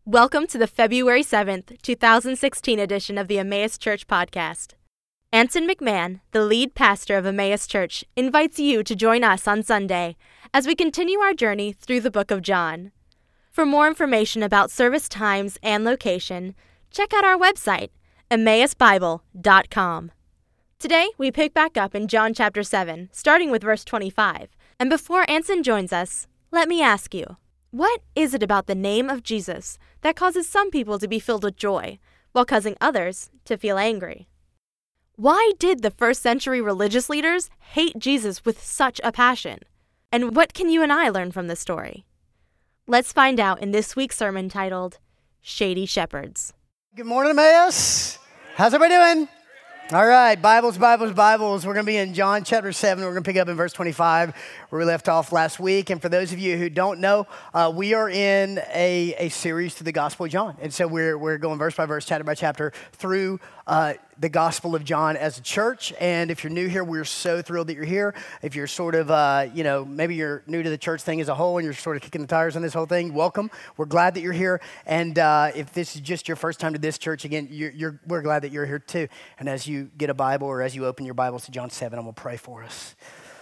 Welcome to the February 7th, 2016 edition of the Emmaus Church podcast. Anson McMahon, the lead pastor of Emmaus Church, invites you to join us on Sunday as we continue our journey through the book of John. For more information about service times and location, check out our website, emmausbible.com. Today, we pick back up in John chapter 7, starting with verse 25. And before Anson joins us, let me ask you, what is it about the name of Jesus that causes some people to be filled with joy, while causing others to feel angry? Why did the first century religious leaders hate Jesus with such a passion? And what can you and I learn from this story? Let's find out in this week's sermon titled, Shady Shepherds. Good morning, Emmaus. How's everybody doing? All right, Bibles. We're going to be in John chapter 7. We're going to pick up in verse 25 where we left off last week. And for those of you who don't know, we are in a series through the Gospel of John. And so we're going verse by verse, chapter by chapter through the Gospel of John as a church. And if you're new here, we're so thrilled that you're here. If you're sort of, maybe you're new to the church thing as a whole and you're sort of kicking the tires on this whole thing, welcome. We're glad that you're here. And if this is just your first time to this church, again, we're glad that you're here too. And as you get a Bible or as you open your Bibles to John 7, I'm going to pray for us.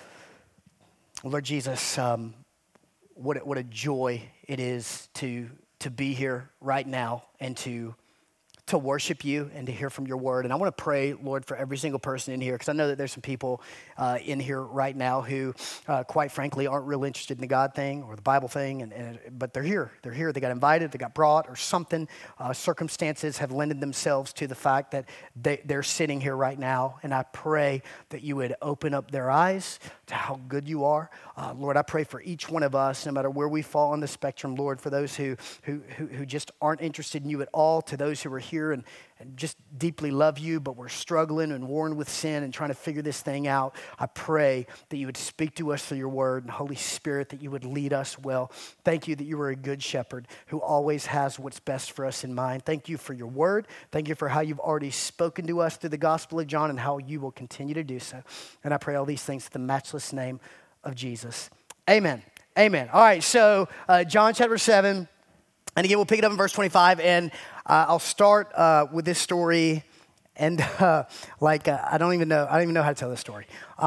Lord Jesus, what a joy it is to be here right now and to worship you and to hear from your word. And I want to pray, Lord, for every single person in here, because I know that there's some people in here right now who, quite frankly, aren't real interested in the God thing or the Bible thing, but they're here. They're here. They got invited. They got brought or something. Circumstances have lended themselves to the fact that they're sitting here right now. And I pray that you would open up their eyes to how good you are. Lord, I pray for each one of us, no matter where we fall on the spectrum, Lord, for those who just aren't interested in you at all, to those who are here and just deeply love you, but we're struggling and worn with sin and trying to figure this thing out. I pray that you would speak to us through your word, and Holy Spirit, that you would lead us well. Thank you that you are a good shepherd who always has what's best for us in mind. Thank you for your word. Thank you for how you've already spoken to us through the Gospel of John and how you will continue to do so. And I pray all these things in the matchless name of Jesus. Amen. Amen. All right, so John chapter 7, and again, we'll pick it up in verse 25, and I'll start with this story, and I don't even know how to tell this story.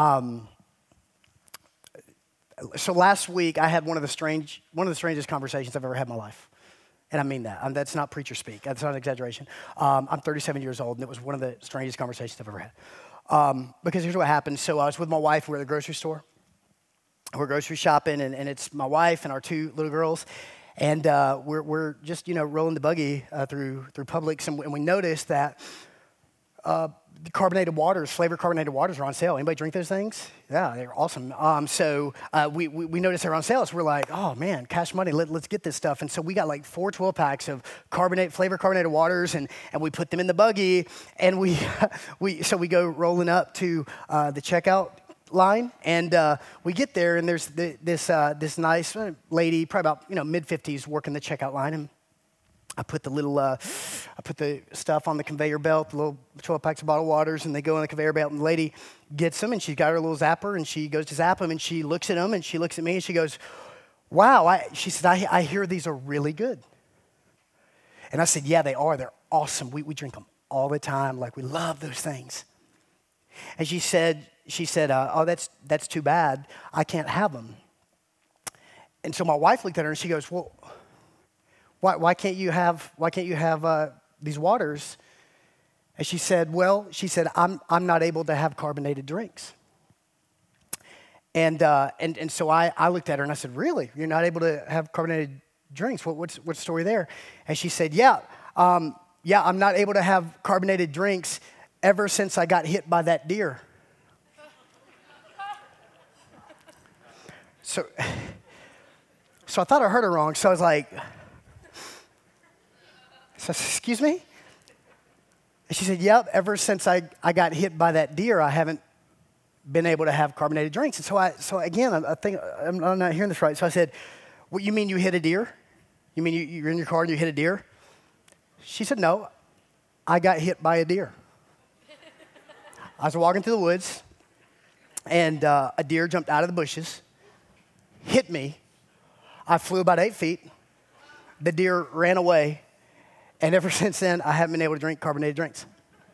So last week, I had one of the strangest conversations I've ever had in my life, and I mean that. That's not preacher speak. That's not an exaggeration. I'm 37 years old, and it was one of the strangest conversations I've ever had. Because here's what happened. So I was with my wife. We're at the grocery store. We're grocery shopping, and it's my wife and our two little girls. And we're just, rolling the buggy through Publix, and we noticed that flavored carbonated waters are on sale. Anybody drink those things? Yeah, they're awesome. So we noticed they're on sale, so we're like, oh man, cash money, let's get this stuff. And so we got like 4 12-packs of flavored carbonated waters, and we put them in the buggy, and we go rolling up to the checkout line, and we get there, and there's this nice lady, probably about mid-50s, working the checkout line, and I put the stuff on the conveyor belt, the little 12 packs of bottled waters, and they go on the conveyor belt, and the lady gets them, and she's got her little zapper, and she goes to zap them, and she looks at them, and she looks at me, and she goes, wow, she said, I hear these are really good. And I said, yeah, they are. They're awesome. We drink them all the time. Like, we love those things. And she said, oh, that's too bad. I can't have them. And so my wife looked at her and she goes, well, why can't you have these waters? And she said, I'm not able to have carbonated drinks. And so I looked at her and I said, really? You're not able to have carbonated drinks? What's the story there? And she said, yeah, I'm not able to have carbonated drinks ever since I got hit by that deer. So I thought I heard her wrong. So I was like, excuse me? And she said, yep, ever since I got hit by that deer, I haven't been able to have carbonated drinks. And so again, I think I'm not hearing this right. So I said, what, you mean you hit a deer? You mean you're in your car and you hit a deer? She said, no, I got hit by a deer. I was walking through the woods, and a deer jumped out of the bushes, hit me. I flew about 8 feet, the deer ran away, and ever since then, I haven't been able to drink carbonated drinks.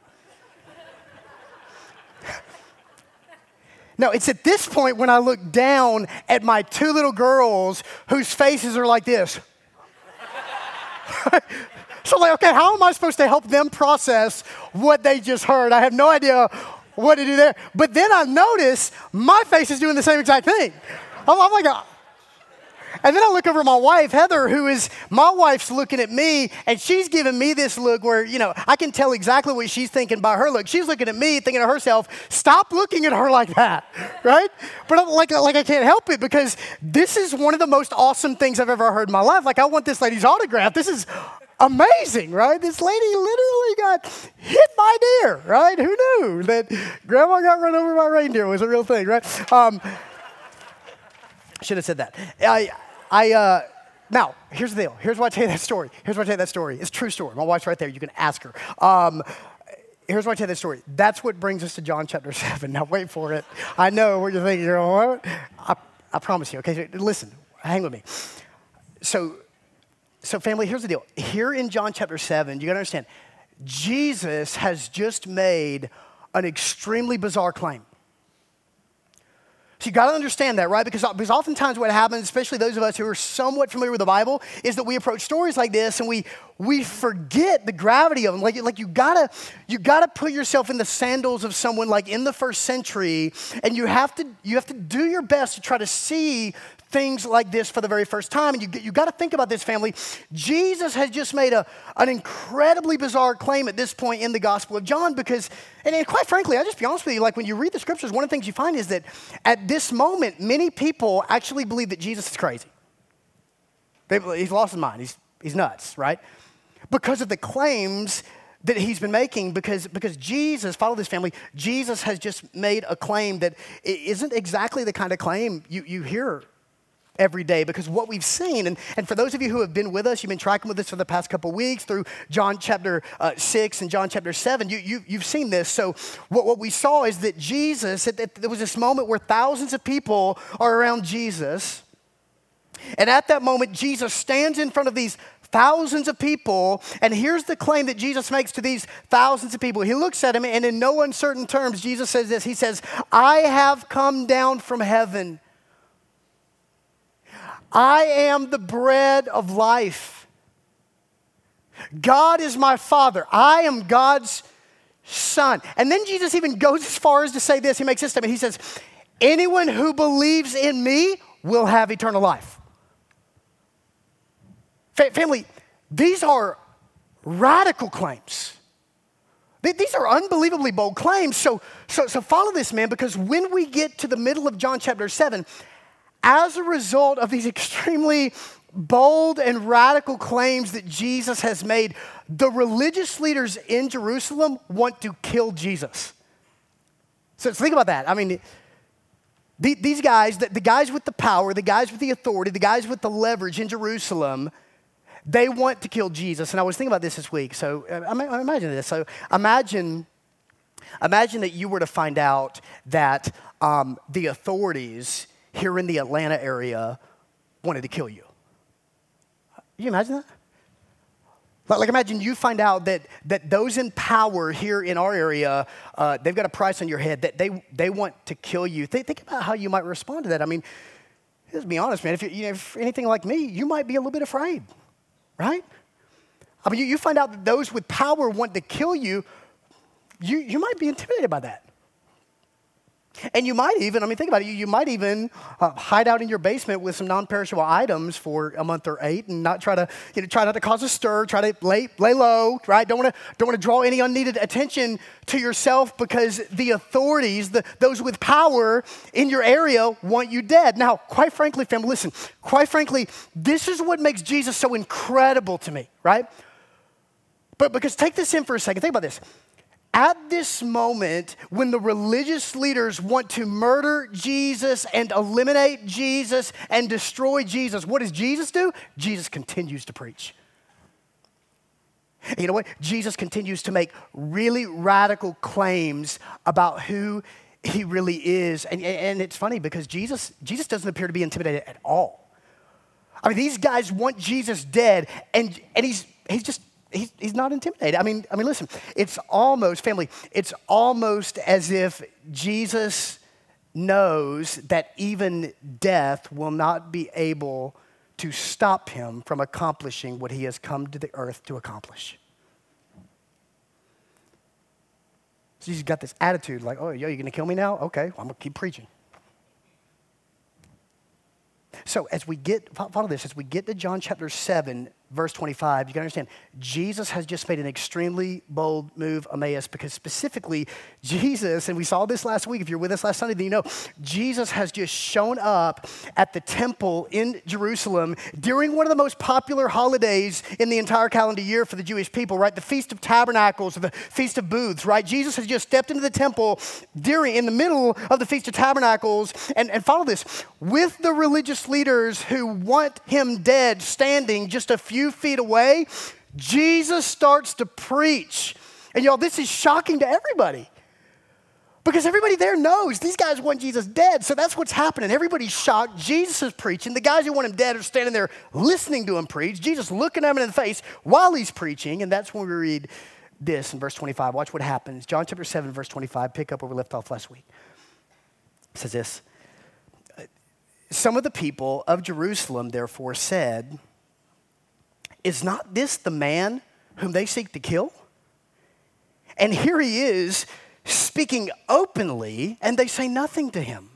No, it's at this point when I look down at my two little girls whose faces are like this. So I'm like, okay, how am I supposed to help them process what they just heard? I have no idea what to do there. But then I notice my face is doing the same exact thing. I'm like, and then I look over at my wife, Heather, my wife's looking at me, and she's giving me this look where, I can tell exactly what she's thinking by her look. She's looking at me, thinking to herself, stop looking at her like that, right? But I'm like I can't help it because this is one of the most awesome things I've ever heard in my life. Like, I want this lady's autograph. This is amazing, right? This lady literally got hit by a deer, right? Who knew that grandma got run over by a reindeer was a real thing, right? Should have said that. Now, here's the deal. Here's why I tell you that story. It's a true story. My wife's right there. You can ask her. Here's why I tell you that story. That's what brings us to John chapter 7. Now, wait for it. I know what you're thinking. You're going, what? I promise you. Okay, listen. Hang with me. So family, here's the deal. Here in John chapter 7, you got to understand, Jesus has just made an extremely bizarre claim. So you got to understand that, right? Because oftentimes what happens, especially those of us who are somewhat familiar with the Bible, is that we approach stories like this and we forget the gravity of them. Like you gotta put yourself in the sandals of someone like in the first century, and you have to do your best to try to see things like this for the very first time. And you got to think about this, family. Jesus has just made an incredibly bizarre claim at this point in the Gospel of John because, and quite frankly, I'll just be honest with you, like when you read the scriptures, one of the things you find is that at this moment, many people actually believe that Jesus is crazy. He's lost his mind. He's nuts, right? Because of the claims that he's been making, because Jesus, follow this, family, Jesus has just made a claim that isn't exactly the kind of claim you hear every day, because what we've seen, and for those of you who have been with us, you've been tracking with us for the past couple weeks through John chapter 6 and John chapter 7, you've seen this. So what we saw is that Jesus, there was this moment where thousands of people are around Jesus, and at that moment, Jesus stands in front of these thousands of people, and here's the claim that Jesus makes to these thousands of people. He looks at him, and in no uncertain terms, Jesus says this. He says, I have come down from heaven. I am the bread of life. God is my Father. I am God's Son. And then Jesus even goes as far as to say this. He makes this statement. He says, anyone who believes in me will have eternal life. Family, these are radical claims. These are unbelievably bold claims. So follow this, man, because when we get to the middle of John chapter 7, as a result of these extremely bold and radical claims that Jesus has made, the religious leaders in Jerusalem want to kill Jesus. So think about that. I mean, these guys, the guys with the power, the guys with the authority, the guys with the leverage in Jerusalem, they want to kill Jesus. And I was thinking about this week. So imagine this. So imagine that you were to find out that the authorities here in the Atlanta area wanted to kill you. Can you imagine that? Like imagine you find out that those in power here in our area, they've got a price on your head, that they want to kill you. Think about how you might respond to that. I mean, let's be honest, man. If anything like me, you might be a little bit afraid, right? I mean, you find out that those with power want to kill you, you might be intimidated by that. And you might even, think about it, you might even hide out in your basement with some non-perishable items for a month or 8 and not try not to cause a stir, try to lay low, right? Don't want to draw any unneeded attention to yourself because the authorities, those with power in your area want you dead. Now, quite frankly, family, listen, this is what makes Jesus so incredible to me, right? But because take this in for a second, think about this. At this moment, when the religious leaders want to murder Jesus and eliminate Jesus and destroy Jesus, what does Jesus do? Jesus continues to preach. And you know what? Jesus continues to make really radical claims about who he really is. And it's funny because Jesus doesn't appear to be intimidated at all. I mean, these guys want Jesus dead, and he's not intimidated. I mean, listen, it's almost, family, it's almost as if Jesus knows that even death will not be able to stop him from accomplishing what he has come to the earth to accomplish. So he's got this attitude like, oh, yo, you're going to kill me now? Okay, well, I'm going to keep preaching. So as we get to John chapter 7, verse 25, you got to understand, Jesus has just made an extremely bold move, Emmaus, because specifically Jesus, and we saw this last week, if you're with us last Sunday, then you know, Jesus has just shown up at the temple in Jerusalem during one of the most popular holidays in the entire calendar year for the Jewish people, right? The Feast of Tabernacles, or the Feast of Booths, right? Jesus has just stepped into the temple in the middle of the Feast of Tabernacles, and follow this, with the religious leaders who want him dead standing just a few feet away, Jesus starts to preach. And y'all, this is shocking to everybody. Because everybody there knows these guys want Jesus dead. So that's what's happening. Everybody's shocked. Jesus is preaching. The guys who want him dead are standing there listening to him preach. Jesus looking at him in the face while he's preaching. And that's when we read this in verse 25. Watch what happens. John chapter 7, verse 25. Pick up where we left off last week. It says this. Some of the people of Jerusalem therefore said, is not this the man whom they seek to kill? And here he is speaking openly, and they say nothing to him.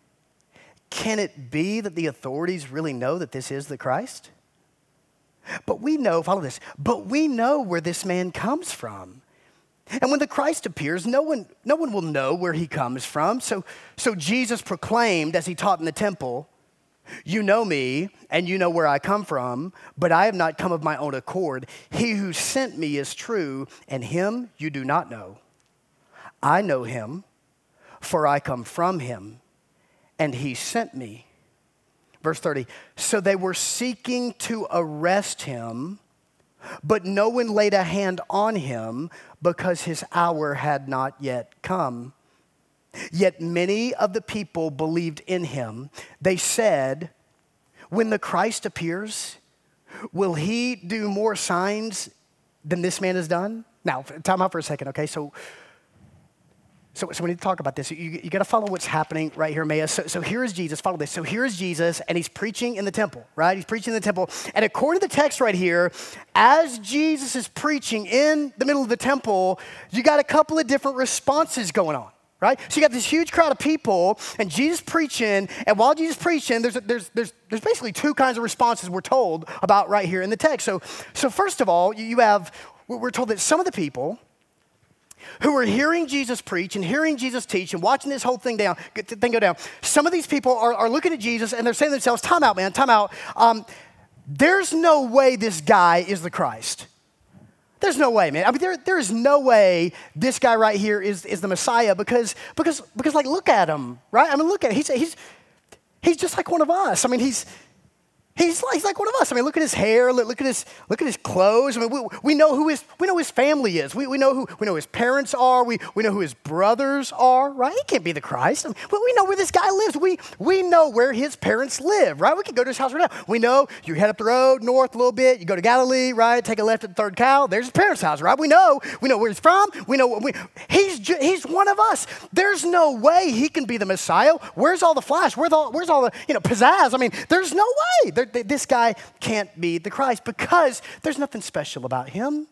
Can it be that the authorities really know that this is the Christ? But we know, follow this, but we know where this man comes from. And when the Christ appears, no one will know where he comes from. So Jesus proclaimed as he taught in the temple, you know me, and you know where I come from, but I have not come of my own accord. He who sent me is true, and him you do not know. I know him, for I come from him, and he sent me. Verse 30, so they were seeking to arrest him, but no one laid a hand on him because his hour had not yet come. Yet many of the people believed in him. They said, when the Christ appears, will he do more signs than this man has done? Now, time out for a second, okay? So we need to talk about this. You got to follow what's happening right here, Emmaus. So here is Jesus. Follow this. So here is Jesus, and he's preaching in the temple, right? He's preaching in the temple. And according to the text right here, as Jesus is preaching in the middle of the temple, you got a couple of different responses going on. Right? So you got this huge crowd of people, and Jesus preaching, and while Jesus preaching, there's basically two kinds of responses we're told about right here in the text. So first of all, we're told that some of the people who were hearing Jesus preach and hearing Jesus teach and watching this whole thing go down, some of these people are looking at Jesus and they're saying to themselves, time out, man, time out. There's no way this guy is the Christ. There's no way, man. I mean, there is no way this guy right here is the Messiah because like, look at him, right? I mean, look at him. He's just like one of us. I mean, he's like one of us. I mean, look at his hair. Look at his clothes. I mean, we know who his family is. We know who his parents are. We know who his brothers are. Right? He can't be the Christ. I mean, we know where this guy lives. We know where his parents live. Right? We can go to his house right now. We know you head up the road north a little bit. You go to Galilee. Right? Take a left at the third cow. There's his parents' house. Right? We know where he's from. We know he's one of us. There's no way he can be the Messiah. Where's all the flash? Where's all the pizzazz? I mean, there's no way. This guy can't be the Christ because there's nothing special about him.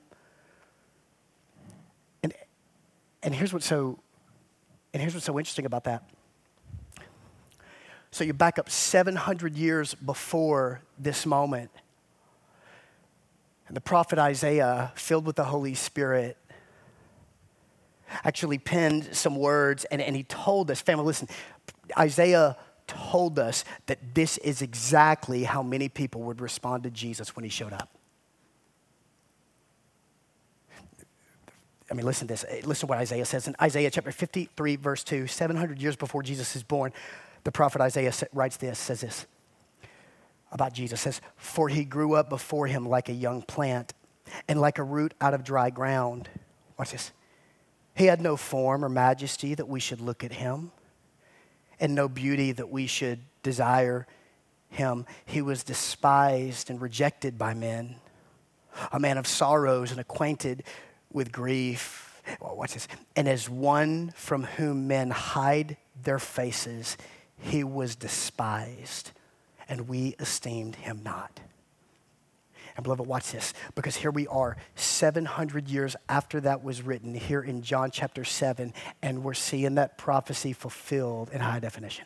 And here's what's so interesting about that. So you back up 700 years before this moment, and the prophet Isaiah, filled with the Holy Spirit, actually penned some words, and he told us, family, listen, Isaiah told us that this is exactly how many people would respond to Jesus when he showed up. I mean, listen to this. Listen to what Isaiah says in Isaiah chapter 53, verse 2, 700 years before Jesus is born. The prophet Isaiah says this about Jesus, says, for he grew up before him like a young plant and like a root out of dry ground. Watch this. He had no form or majesty that we should look at him, and no beauty that we should desire him, he was despised and rejected by men, a man of sorrows and acquainted with grief. Well, watch this. And as one from whom men hide their faces, he was despised, and we esteemed him not. And beloved, watch this, because here we are 700 years after that was written here in John chapter 7, and we're seeing that prophecy fulfilled in high definition.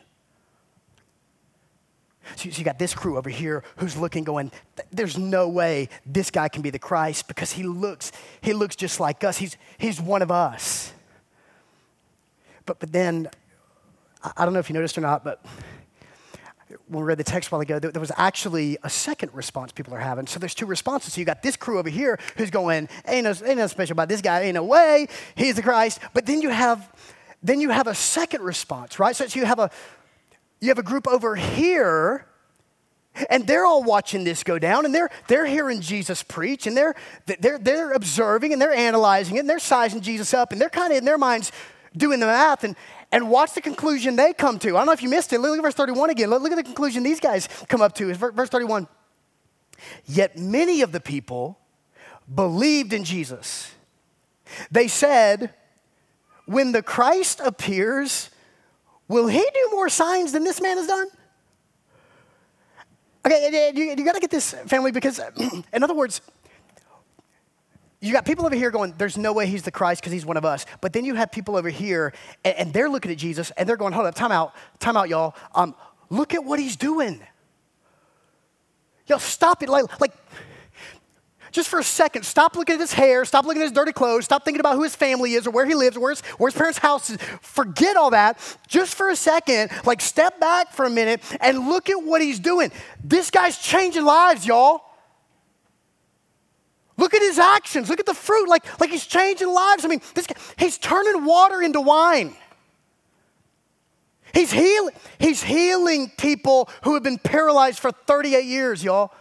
So you got this crew over here who's looking going, there's no way this guy can be the Christ because he looks just like us. He's one of us. But then, I don't know if you noticed or not, but when we read the text a while ago, there was actually a second response people are having. So there's two responses. So you got this crew over here who's going, ain't no special about this guy, ain't no way, he's the Christ. But then you have a second response, right? So you have a group over here, and they're all watching this go down, and they're hearing Jesus preach, and they're observing, and they're analyzing it, and they're sizing Jesus up, and they're kind of in their minds doing the math, and watch the conclusion they come to. I don't know if you missed it. Look at verse 31 again. Look at the conclusion these guys come up to. It's verse 31. Yet many of the people believed in Jesus. They said, when the Christ appears, will he do more signs than this man has done? Okay, you got to get this, family, because in other words, you got people over here going, there's no way he's the Christ because he's one of us. But then you have people over here, and they're looking at Jesus, and they're going, hold up, time out, y'all. Look at what he's doing. Y'all, stop it. Like, just for a second, stop looking at his hair, stop looking at his dirty clothes, stop thinking about who his family is or where he lives or where his parents' house is. Forget all that. Just for a second, like, step back for a minute and look at what he's doing. This guy's changing lives, y'all. Look at his actions. Look at the fruit. Like he's changing lives. I mean, this guy, he's turning water into wine. He's healing people who have been paralyzed for 38 years, y'all.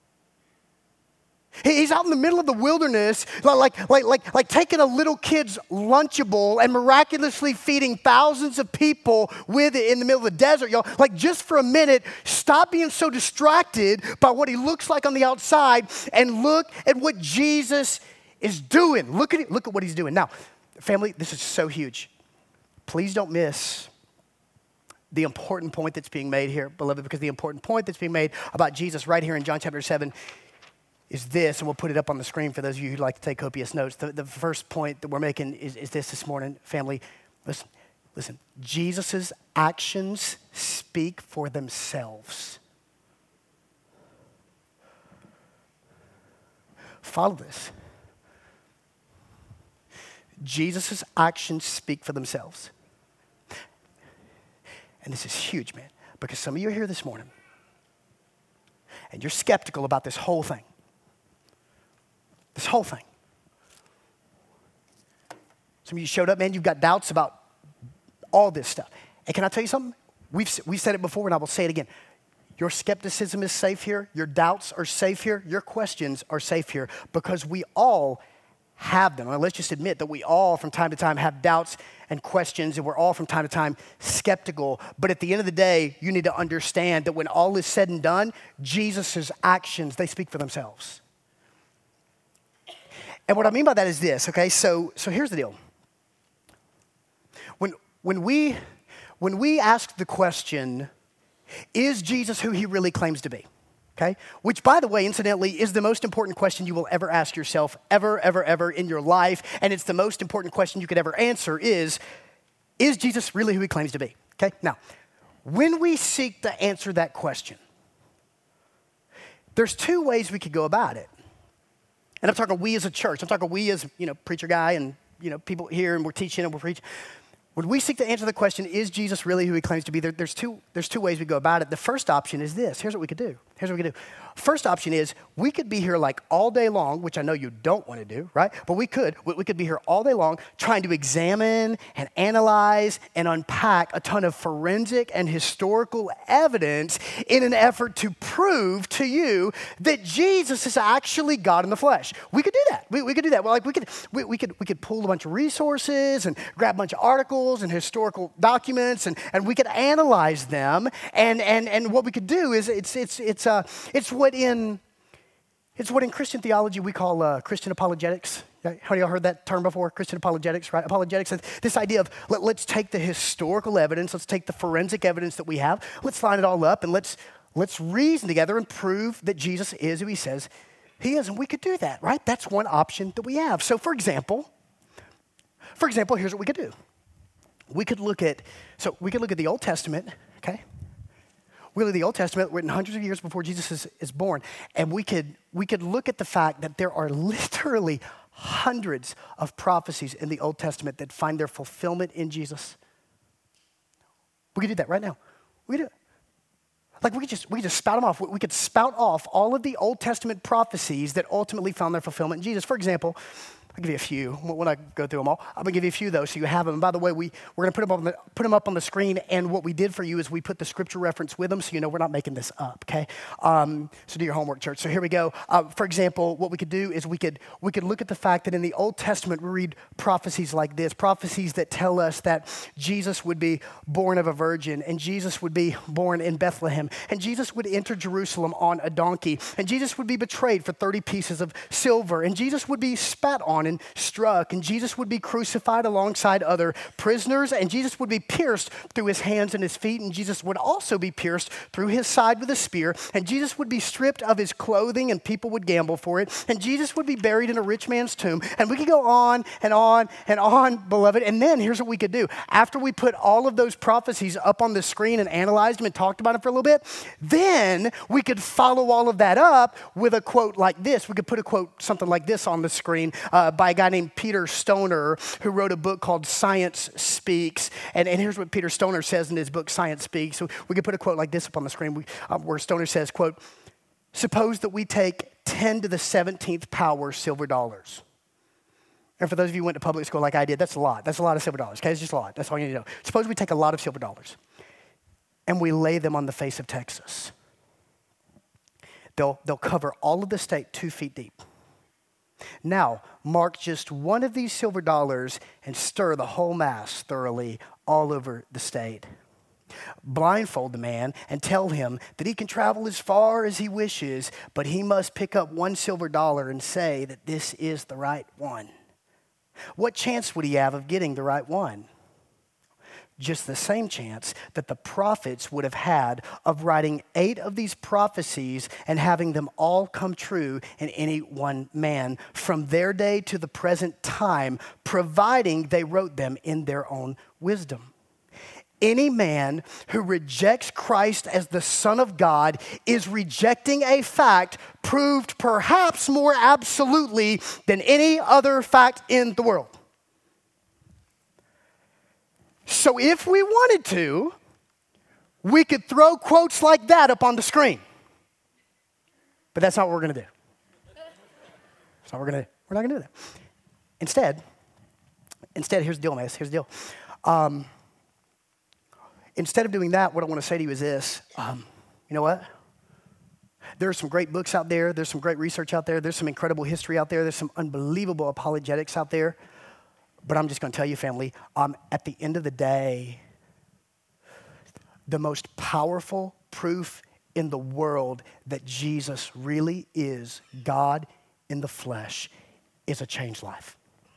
He's out in the middle of the wilderness, like taking a little kid's Lunchable and miraculously feeding thousands of people with it in the middle of the desert, y'all. Like, just for a minute, stop being so distracted by what he looks like on the outside and look at what Jesus is doing. Look at what he's doing. Now, family, this is so huge. Please don't miss the important point that's being made here, beloved, because the important point that's being made about Jesus right here in John chapter 7 is this, and we'll put it up on the screen for those of you who'd like to take copious notes. The first point that we're making is this morning, family. Listen. Jesus' actions speak for themselves. Follow this. Jesus' actions speak for themselves. And this is huge, man, because some of you are here this morning, and you're skeptical about this whole thing. This whole thing. Some of you showed up, man, you've got doubts about all this stuff. And can I tell you something? We've said it before, and I will say it again. Your skepticism is safe here. Your doubts are safe here. Your questions are safe here because we all have them. I mean, let's just admit that we all from time to time have doubts and questions, and we're all from time to time skeptical. But at the end of the day, you need to understand that when all is said and done, Jesus' actions, they speak for themselves. And what I mean by that is this, okay? So here's the deal. When we ask the question, is Jesus who he really claims to be? Okay? Which, by the way, incidentally, is the most important question you will ever ask yourself ever in your life. And it's the most important question you could ever answer is Jesus really who he claims to be? Okay? Now, when we seek to answer that question, there's two ways we could go about it. And I'm talking we as a church. I'm talking we as, preacher guy and, people here and we're teaching and we're preaching. When we seek to answer the question, is Jesus really who he claims to be? There's two ways we go about it. The first option is this. Here's what we could do. Here's what we could do. First option is we could be here like all day long, which I know you don't want to do, right? But we could be here all day long trying to examine and analyze and unpack a ton of forensic and historical evidence in an effort to prove to you that Jesus is actually God in the flesh. We could do that. We could do that. Well, like we could pull a bunch of resources and grab a bunch of articles and historical documents and we could analyze them. And what we could do is it's what in Christian theology we call Christian apologetics. How many of y'all heard that term before? Christian apologetics, right? Apologetics is this idea of let's take the historical evidence, let's take the forensic evidence that we have, let's line it all up, and let's reason together and prove that Jesus is who he says he is. And we could do that, right? That's one option that we have. So for example, here's what we could do. We could look at the Old Testament, okay? We look at the Old Testament written hundreds of years before Jesus is born, and we could look at the fact that there are literally hundreds of prophecies in the Old Testament that find their fulfillment in Jesus. We could do that right now. We could do it. Like we could just spout them off. We could spout off all of the Old Testament prophecies that ultimately found their fulfillment in Jesus. For example, I'll give you a few. When I go through them all, I'm going to give you a few, though, so you have them. And by the way, we're going to put them up on the screen, and what we did for you is we put the scripture reference with them, so you know we're not making this up, okay? So do your homework, church. So here we go. For example, what we could do is we could look at the fact that in the Old Testament, we read prophecies like this, prophecies that tell us that Jesus would be born of a virgin, and Jesus would be born in Bethlehem, and Jesus would enter Jerusalem on a donkey, and Jesus would be betrayed for 30 pieces of silver, and Jesus would be spat on and struck, and Jesus would be crucified alongside other prisoners, and Jesus would be pierced through his hands and his feet, and Jesus would also be pierced through his side with a spear, and Jesus would be stripped of his clothing, and people would gamble for it, and Jesus would be buried in a rich man's tomb, and we could go on and on and on, beloved. And then here's what we could do. After we put all of those prophecies up on the screen and analyzed them and talked about it for a little bit, then we could follow all of that up with a quote like this. We could put a quote, something like this on the screen, by a guy named Peter Stoner, who wrote a book called Science Speaks. And here's what Peter Stoner says in his book, Science Speaks. So we could put a quote like this up on the screen where Stoner says, quote, "Suppose that we take 10 to the 17th power silver dollars." And for those of you who went to public school like I did, that's a lot. That's a lot of silver dollars, okay? It's just a lot. That's all you need to know. Suppose we take a lot of silver dollars and we lay them on the face of Texas. They'll cover all of the state 2 feet deep. Now, mark just one of these silver dollars and stir the whole mass thoroughly all over the state. Blindfold the man and tell him that he can travel as far as he wishes, but he must pick up one silver dollar and say that this is the right one. What chance would he have of getting the right one? Just the same chance that the prophets would have had of writing 8 of these prophecies and having them all come true in any one man from their day to the present time, providing they wrote them in their own wisdom. Any man who rejects Christ as the Son of God is rejecting a fact proved perhaps more absolutely than any other fact in the world. So if we wanted to, we could throw quotes like that up on the screen. But that's not what we're going to do. That's not what we're going to do. We're not going to do that. Instead, here's the deal, man. Here's the deal. Instead of doing that, what I want to say to you is this. You know what? There are some great books out there. There's some great research out there. There's some incredible history out there. There's some unbelievable apologetics out there. But I'm just going to tell you, family, at the end of the day, the most powerful proof in the world that Jesus really is God in the flesh is a changed life.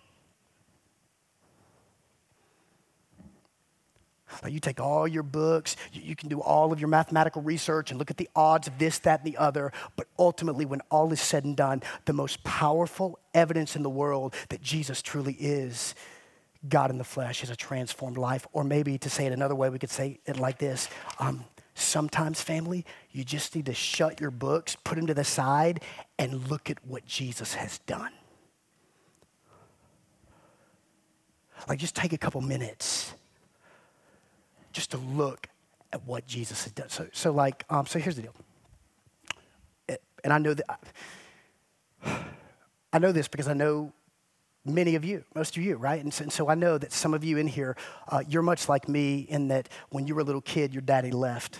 Like you take all your books, you can do all of your mathematical research and look at the odds of this, that, and the other, but ultimately when all is said and done, the most powerful evidence in the world that Jesus truly is God in the flesh is a transformed life. Or maybe to say it another way, we could say it like this. Sometimes, family, you just need to shut your books, put them to the side, and look at what Jesus has done. Like just take a couple minutes just to look at what Jesus has done. So here's the deal. And I know that, I know this because I know many of you, most of you, right? And so I know that some of you in here, you're much like me in that when you were a little kid, your daddy left,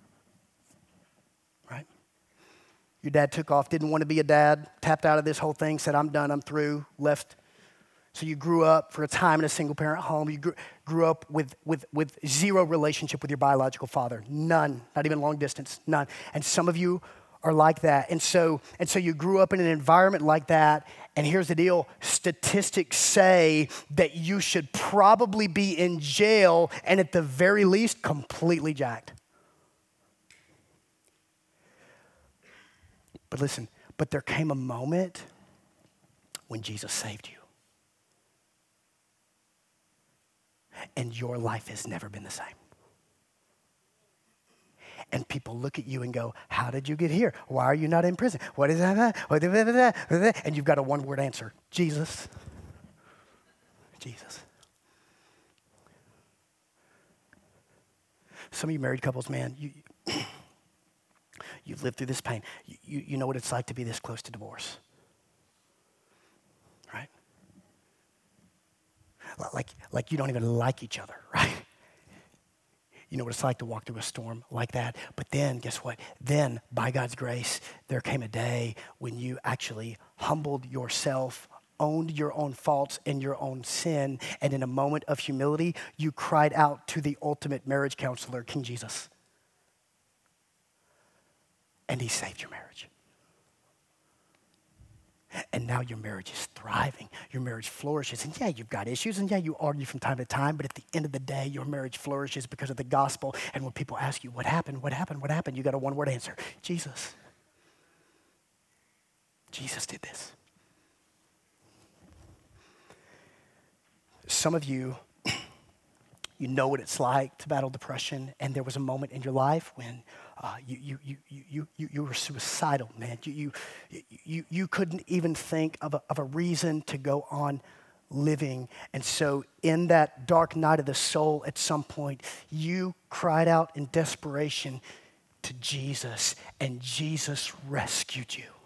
right? Your dad took off, didn't want to be a dad, tapped out of this whole thing, said, I'm done, I'm through, left. So you grew up for a time in a single-parent home. You grew up with zero relationship with your biological father. None, not even long distance, none. And some of you are like that. And so you grew up in an environment like that. And here's the deal. Statistics say that you should probably be in jail and at the very least completely jacked. But listen, but there came a moment when Jesus saved you. And your life has never been the same. And people look at you and go, how did you get here? Why are you not in prison? What is that? And you've got a one-word answer. Jesus. Jesus. Some of you married couples, man, you've lived through this pain. You know what it's like to be this close to divorce. Right? Like you don't even like each other, right? You know what it's like to walk through a storm like that. But then, guess what? Then, by God's grace, there came a day when you actually humbled yourself, owned your own faults and your own sin, and in a moment of humility, you cried out to the ultimate marriage counselor, King Jesus. And he saved your marriage. And now your marriage is thriving. Your marriage flourishes. And yeah, you've got issues. And yeah, you argue from time to time. But at the end of the day, your marriage flourishes because of the gospel. And when people ask you, what happened? You got a one-word answer. Jesus. Jesus did this. Some of you, you know what it's like to battle depression. And there was a moment in your life when you were suicidal, man. You couldn't even think of a reason to go on living. And so in that dark night of the soul, at some point, you cried out in desperation to Jesus, and Jesus rescued you.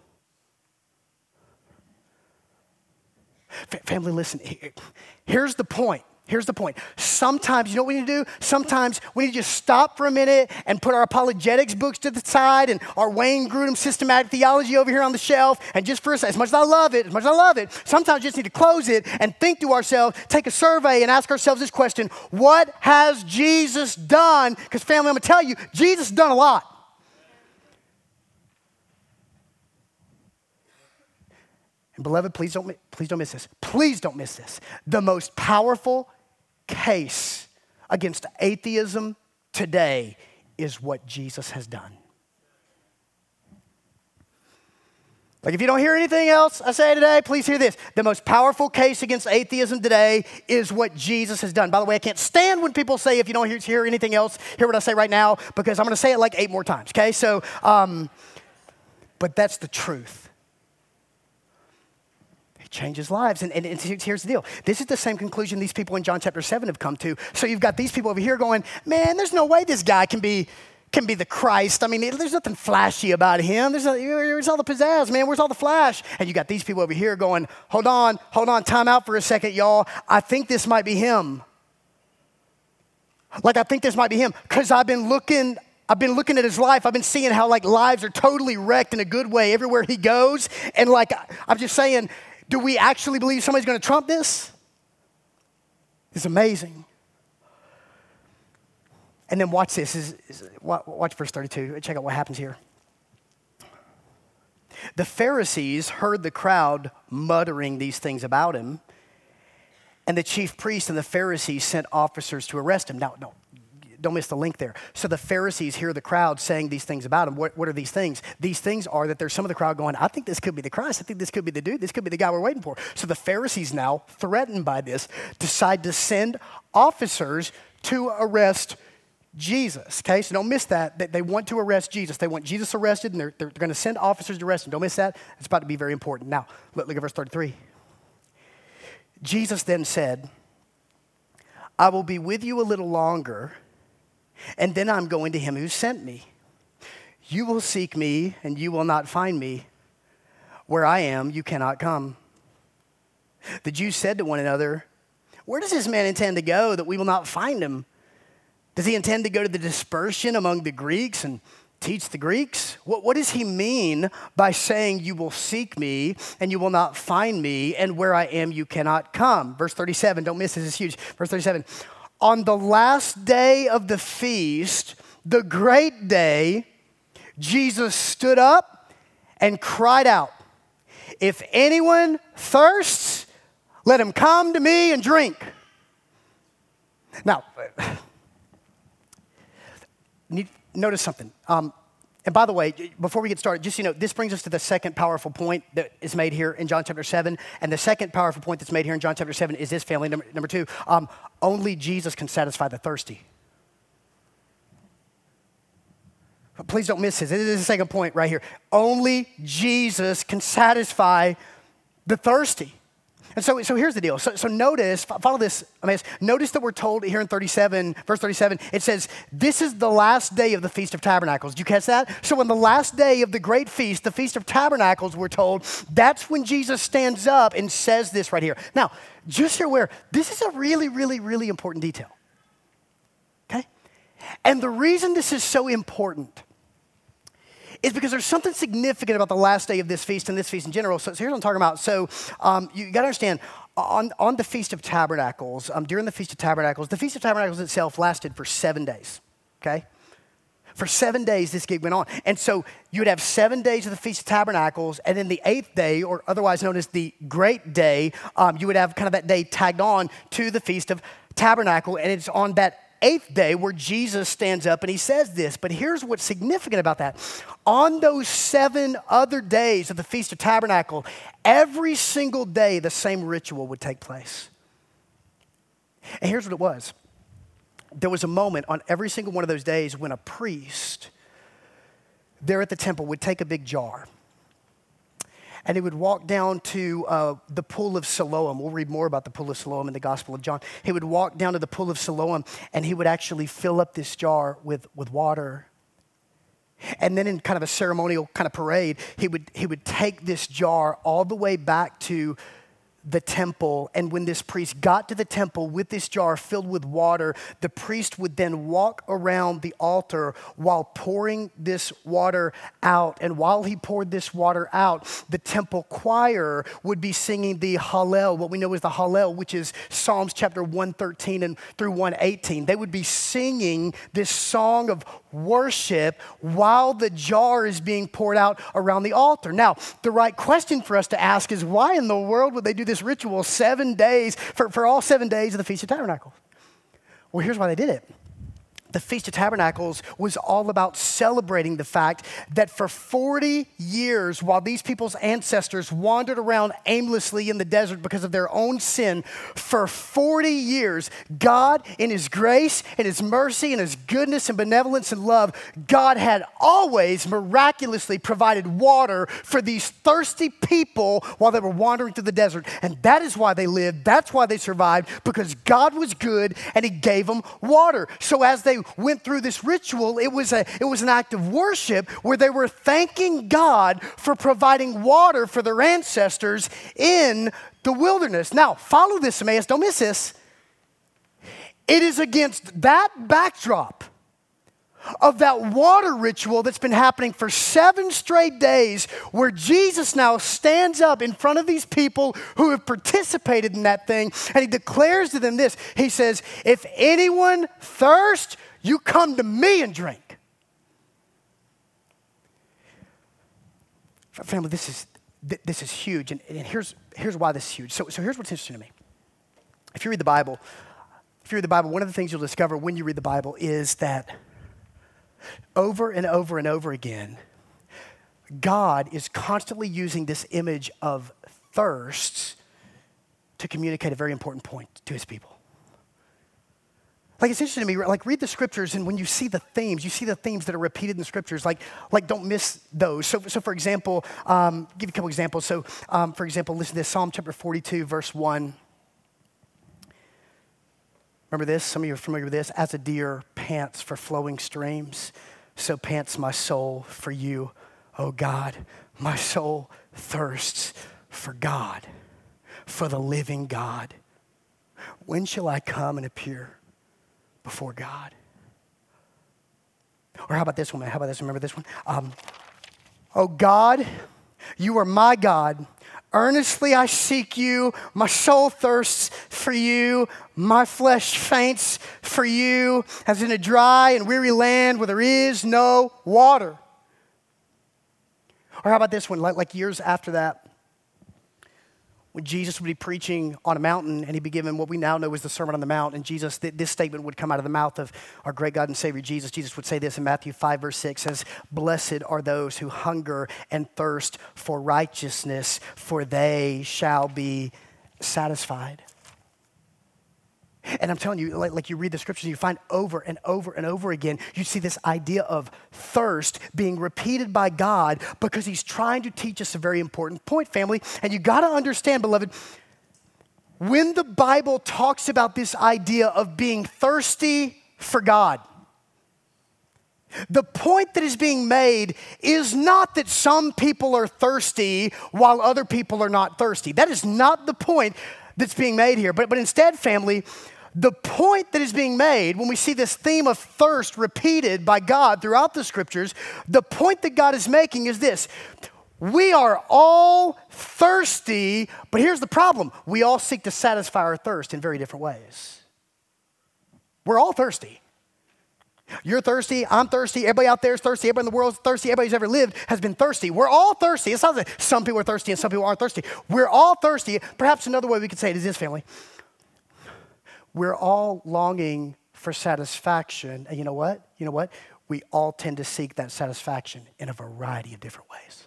Family, listen, here's the point. Here's the point. Sometimes, you know what we need to do? Sometimes we need to just stop for a minute and put our apologetics books to the side and our Wayne Grudem systematic theology over here on the shelf. And just for a second, as much as I love it, sometimes we just need to close it and think to ourselves, take a survey and ask ourselves this question: what has Jesus done? Because family, I'm going to tell you, Jesus has done a lot. And beloved, please don't miss this. Please don't miss this. The most powerful case against atheism today is what Jesus has done. Like, if you don't hear anything else I say today, please hear this. The most powerful case against atheism today is what Jesus has done. By the way, I can't stand when people say, if you don't hear anything else, hear what I say right now, because I'm going to say it like 8 more times, okay? So, but that's the truth. Changes lives. And here's the deal. This is the same conclusion these people in John chapter 7 have come to. So you've got these people over here going, man, there's no way this guy can be the Christ. I mean, there's nothing flashy about him. Where's all the pizzazz, man? Where's all the flash? And you got these people over here going, hold on, time out for a second, y'all. I think this might be him. I think this might be him, because I've been looking at his life. I've been seeing how lives are totally wrecked in a good way everywhere he goes. And I'm just saying, do we actually believe somebody's going to trump this? It's amazing. And then watch this. Watch verse 32. Check out what happens here. The Pharisees heard the crowd muttering these things about him, and the chief priests and the Pharisees sent officers to arrest him. Now, no, don't miss the link there. So the Pharisees hear the crowd saying these things about him. What are these things? These things are that there's some of the crowd going, I think this could be the Christ. I think this could be the dude. This could be the guy we're waiting for. So the Pharisees now, threatened by this, decide to send officers to arrest Jesus. Okay, so don't miss that. They want to arrest Jesus. They want Jesus arrested, and they're going to send officers to arrest him. Don't miss that. It's about to be very important. Now, look at verse 33. Jesus then said, I will be with you a little longer, and then I'm going to him who sent me. You will seek me, and you will not find me. Where I am, you cannot come. The Jews said to one another, where does this man intend to go that we will not find him? Does he intend to go to the dispersion among the Greeks and teach the Greeks? What does he mean by saying you will seek me and you will not find me, and where I am, you cannot come? Verse 37, don't miss this, it's huge. Verse 37, on the last day of the feast, the great day, Jesus stood up and cried out, if anyone thirsts, let him come to me and drink. Now, notice something. And by the way, before we get started, just so you know, this brings us to the second powerful point that is made here in John chapter 7. And the second powerful point that's made here in John chapter 7 is this, family. Number two, only Jesus can satisfy the thirsty. But please don't miss this. This is the second point right here. Only Jesus can satisfy the thirsty. And so here's the deal. So notice, follow this. Notice that we're told here in verse 37, it says, this is the last day of the Feast of Tabernacles. Did you catch that? So on the last day of the great feast, the Feast of Tabernacles, we're told, that's when Jesus stands up and says this right here. Now, just so you're aware, this is a really, really, really important detail. Okay? And the reason this is so important is because there's something significant about the last day of this feast and this feast in general. So here's what I'm talking about. So you got to understand, on the Feast of Tabernacles, during the Feast of Tabernacles itself lasted for 7 days, okay? For 7 days, this gig went on. And so you would have 7 days of the Feast of Tabernacles, and then the 8th day, or otherwise known as the Great Day, you would have kind of that day tagged on to the Feast of Tabernacle, and it's on that 8th day where Jesus stands up and he says this. But here's what's significant about that. On those 7 other days of the Feast of Tabernacle, every single day the same ritual would take place. And here's what it was. There was a moment on every single one of those days when a priest there at the temple would take a big jar and he would walk down to the pool of Siloam. We'll read more about the pool of Siloam in the Gospel of John. He would walk down to the pool of Siloam, and he would actually fill up this jar with water. And then in kind of a ceremonial kind of parade, he would take this jar all the way back to the temple. And when this priest got to the temple with this jar filled with water, the priest would then walk around the altar while pouring this water out. And while he poured this water out, the temple choir would be singing the Hallel, what we know as the Hallel, which is Psalms chapter 113 and through 118. They would be singing this song of worship while the jar is being poured out around the altar. Now, the right question for us to ask is, why in the world would they do this ritual 7 days, for all 7 days of the Feast of Tabernacles? Well, here's why they did it. The Feast of Tabernacles was all about celebrating the fact that for 40 years, while these people's ancestors wandered around aimlessly in the desert because of their own sin, for 40 years, God, in his grace and his mercy and his goodness and benevolence and love, God had always miraculously provided water for these thirsty people while they were wandering through the desert. And that is why they lived. That's why they survived, because God was good and he gave them water. So as they went through this ritual, it was an act of worship where they were thanking God for providing water for their ancestors in the wilderness. Now, follow this, Emmaus, don't miss this. It is against that backdrop of that water ritual that's been happening for 7 straight days, where Jesus now stands up in front of these people who have participated in that thing, and he declares to them this. He says, if anyone thirsts, you come to me and drink. Family, this is huge, and here's why this is huge. So here's what's interesting to me. If you read the Bible, one of the things you'll discover when you read the Bible is that over and over and over again, God is constantly using this image of thirst to communicate a very important point to his people. Like, it's interesting to me, like, read the scriptures, and when you see the themes that are repeated in the scriptures, like don't miss those. So for example, give you a couple examples. So, for example, listen to this, Psalm chapter 42, verse 1. Remember this? Some of you are familiar with this. As a deer pants for flowing streams, so pants my soul for you, O God. My soul thirsts for God, for the living God. When shall I come and appear before God? Or how about this one, man? How about this? Remember this one? Oh God, you are my God. Earnestly I seek you. My soul thirsts for you. My flesh faints for you, as in a dry and weary land where there is no water. Or how about this one? Like years after that, when Jesus would be preaching on a mountain and he'd be given what we now know as the Sermon on the Mount, and Jesus, this statement would come out of the mouth of our great God and Savior Jesus. Jesus would say this in Matthew 5, verse 6, says, "Blessed are those who hunger and thirst for righteousness, for they shall be satisfied." And I'm telling you, like you read the scriptures, you find over and over and over again, you see this idea of thirst being repeated by God because he's trying to teach us a very important point, family. And you got to understand, beloved, when the Bible talks about this idea of being thirsty for God, the point that is being made is not that some people are thirsty while other people are not thirsty. That is not the point that's being made here. But instead, family, the point that is being made when we see this theme of thirst repeated by God throughout the scriptures, the point that God is making is this: we are all thirsty, but here's the problem. We all seek to satisfy our thirst in very different ways. We're all thirsty. You're thirsty, I'm thirsty, everybody out there is thirsty, everybody in the world is thirsty, everybody who's ever lived has been thirsty. We're all thirsty. It's not that some people are thirsty and some people aren't thirsty. We're all thirsty. Perhaps another way we could say it is this, family. We're all longing for satisfaction. And you know what? We all tend to seek that satisfaction in a variety of different ways.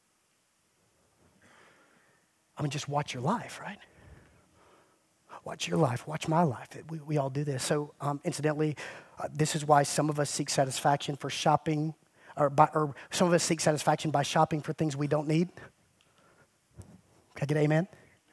I mean, just watch your life, right? Watch your life, watch my life. We all do this. So incidentally, this is why some of us seek satisfaction for shopping, or some of us seek satisfaction by shopping for things we don't need. Can I get amen?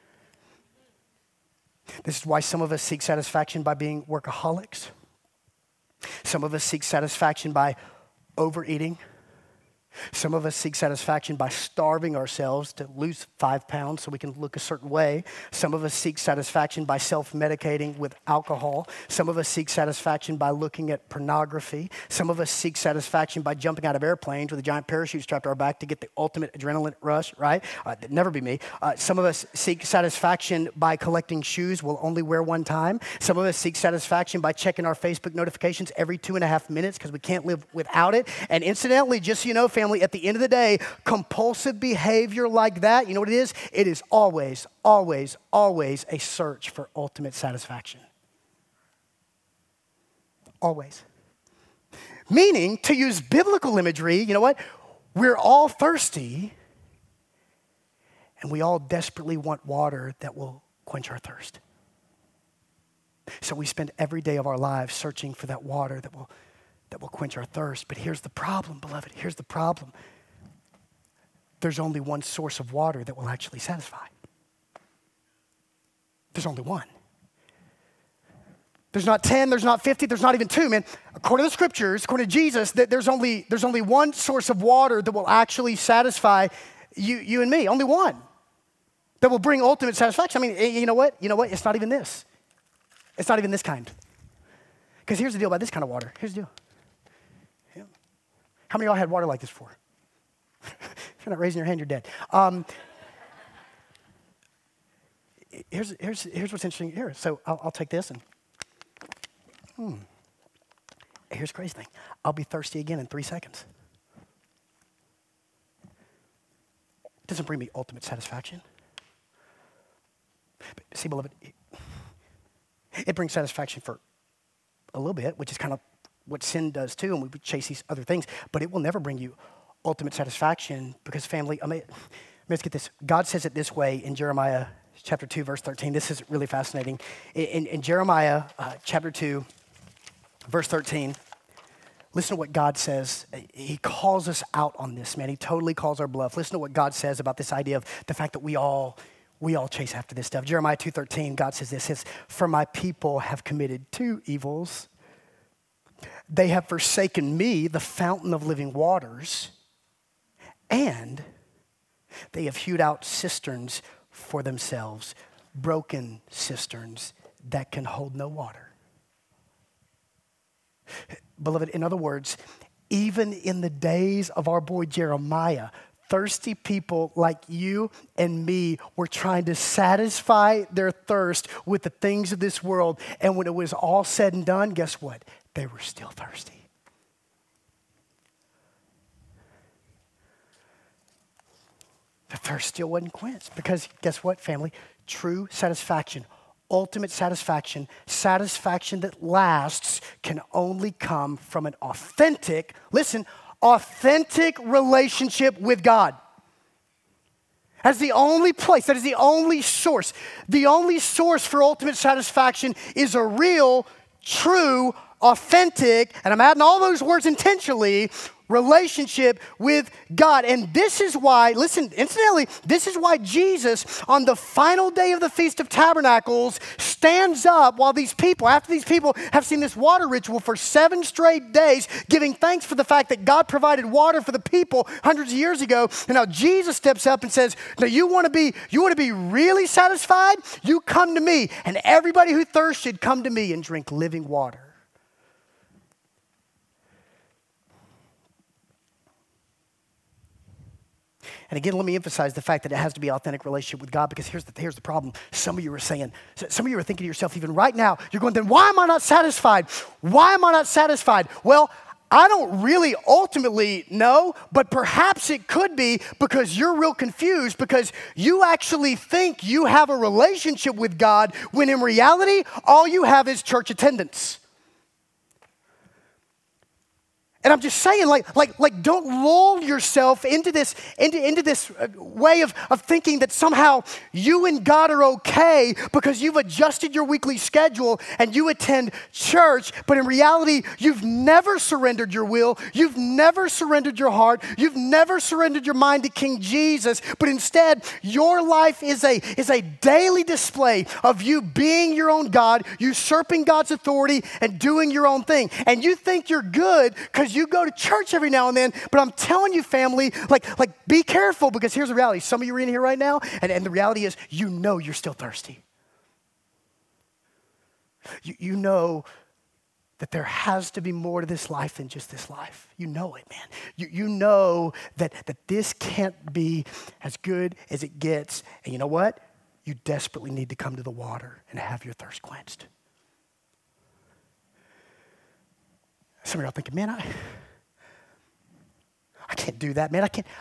This is why some of us seek satisfaction by being workaholics. Some of us seek satisfaction by overeating. Some of us seek satisfaction by starving ourselves to lose 5 pounds so we can look a certain way. Some of us seek satisfaction by self-medicating with alcohol. Some of us seek satisfaction by looking at pornography. Some of us seek satisfaction by jumping out of airplanes with a giant parachute strapped to our back to get the ultimate adrenaline rush, right? That'd never be me. Some of us seek satisfaction by collecting shoes we'll only wear one time. Some of us seek satisfaction by checking our Facebook notifications every 2.5 minutes because we can't live without it. And incidentally, just so you know, family, at the end of the day, compulsive behavior like that, you know what it is? It is always, always, always a search for ultimate satisfaction. Always. Meaning, to use biblical imagery, you know what? We're all thirsty, and we all desperately want water that will quench our thirst. So we spend every day of our lives searching for that water that will quench our thirst. But here's the problem, beloved. Here's the problem. There's only one source of water that will actually satisfy. There's only one. There's not 10, there's not 50, there's not even 2, man. According to the scriptures, according to Jesus, there's only one source of water that will actually satisfy you and me. Only one. That will bring ultimate satisfaction. I mean, you know what? It's not even this. It's not even this kind. Because here's the deal about this kind of water. Here's the deal. How many of y'all had water like this before? If you're not raising your hand, you're dead. Here's what's interesting here. So I'll take this and, here's the crazy thing. I'll be thirsty again in 3 seconds. It doesn't bring me ultimate satisfaction. But see, beloved, it brings satisfaction for a little bit, which is kind of what sin does too, and we chase these other things, but it will never bring you ultimate satisfaction because, family, let's get this. God says it this way in Jeremiah chapter 2, verse 13. This is really fascinating. In Jeremiah chapter 2, verse 13, listen to what God says. He calls us out on this, man. He totally calls our bluff. Listen to what God says about this idea of the fact that we all chase after this stuff. Jeremiah 2:13, God says this, "For my people have committed 2 evils. They have forsaken me, the fountain of living waters, and they have hewed out cisterns for themselves, broken cisterns that can hold no water. Beloved, in other words, even in the days of our boy Jeremiah, thirsty people like you and me were trying to satisfy their thirst with the things of this world. And when it was all said and done, guess what? They were still thirsty. The thirst still wasn't quenched because guess what, family? True satisfaction, ultimate satisfaction, satisfaction that lasts can only come from an authentic, listen, authentic relationship with God. That's the only place, that is the only source. The only source for ultimate satisfaction is a real, true, authentic, and I'm adding all those words intentionally, relationship with God. And this is why, listen, incidentally, this is why Jesus on the final day of the Feast of Tabernacles stands up while these people, after these people have seen this water ritual for 7 straight days, giving thanks for the fact that God provided water for the people hundreds of years ago. And now Jesus steps up and says, now you want to be really satisfied? You come to me, and everybody who thirsts should come to me and drink living water. And again, let me emphasize the fact that it has to be an authentic relationship with God, because here's the problem. Some of you are thinking to yourself, even right now, you're going, then why am I not satisfied? Why am I not satisfied? Well, I don't really ultimately know, but perhaps it could be because you're real confused because you actually think you have a relationship with God when in reality, all you have is church attendance. And I'm just saying, don't lull yourself into this way of thinking that somehow you and God are okay because you've adjusted your weekly schedule and you attend church. But in reality, you've never surrendered your will. You've never surrendered your heart. You've never surrendered your mind to King Jesus. But instead, your life is a daily display of you being your own God, usurping God's authority and doing your own thing. And you think you're good because you go to church every now and then, but I'm telling you, family, be careful, because here's the reality. Some of you are in here right now, and the reality is, you know you're still thirsty. You know that there has to be more to this life than just this life. You know it, man. You know that this can't be as good as it gets, and you know what? You desperately need to come to the water and have your thirst quenched. Some of you are thinking, man, I can't do that, man. I can't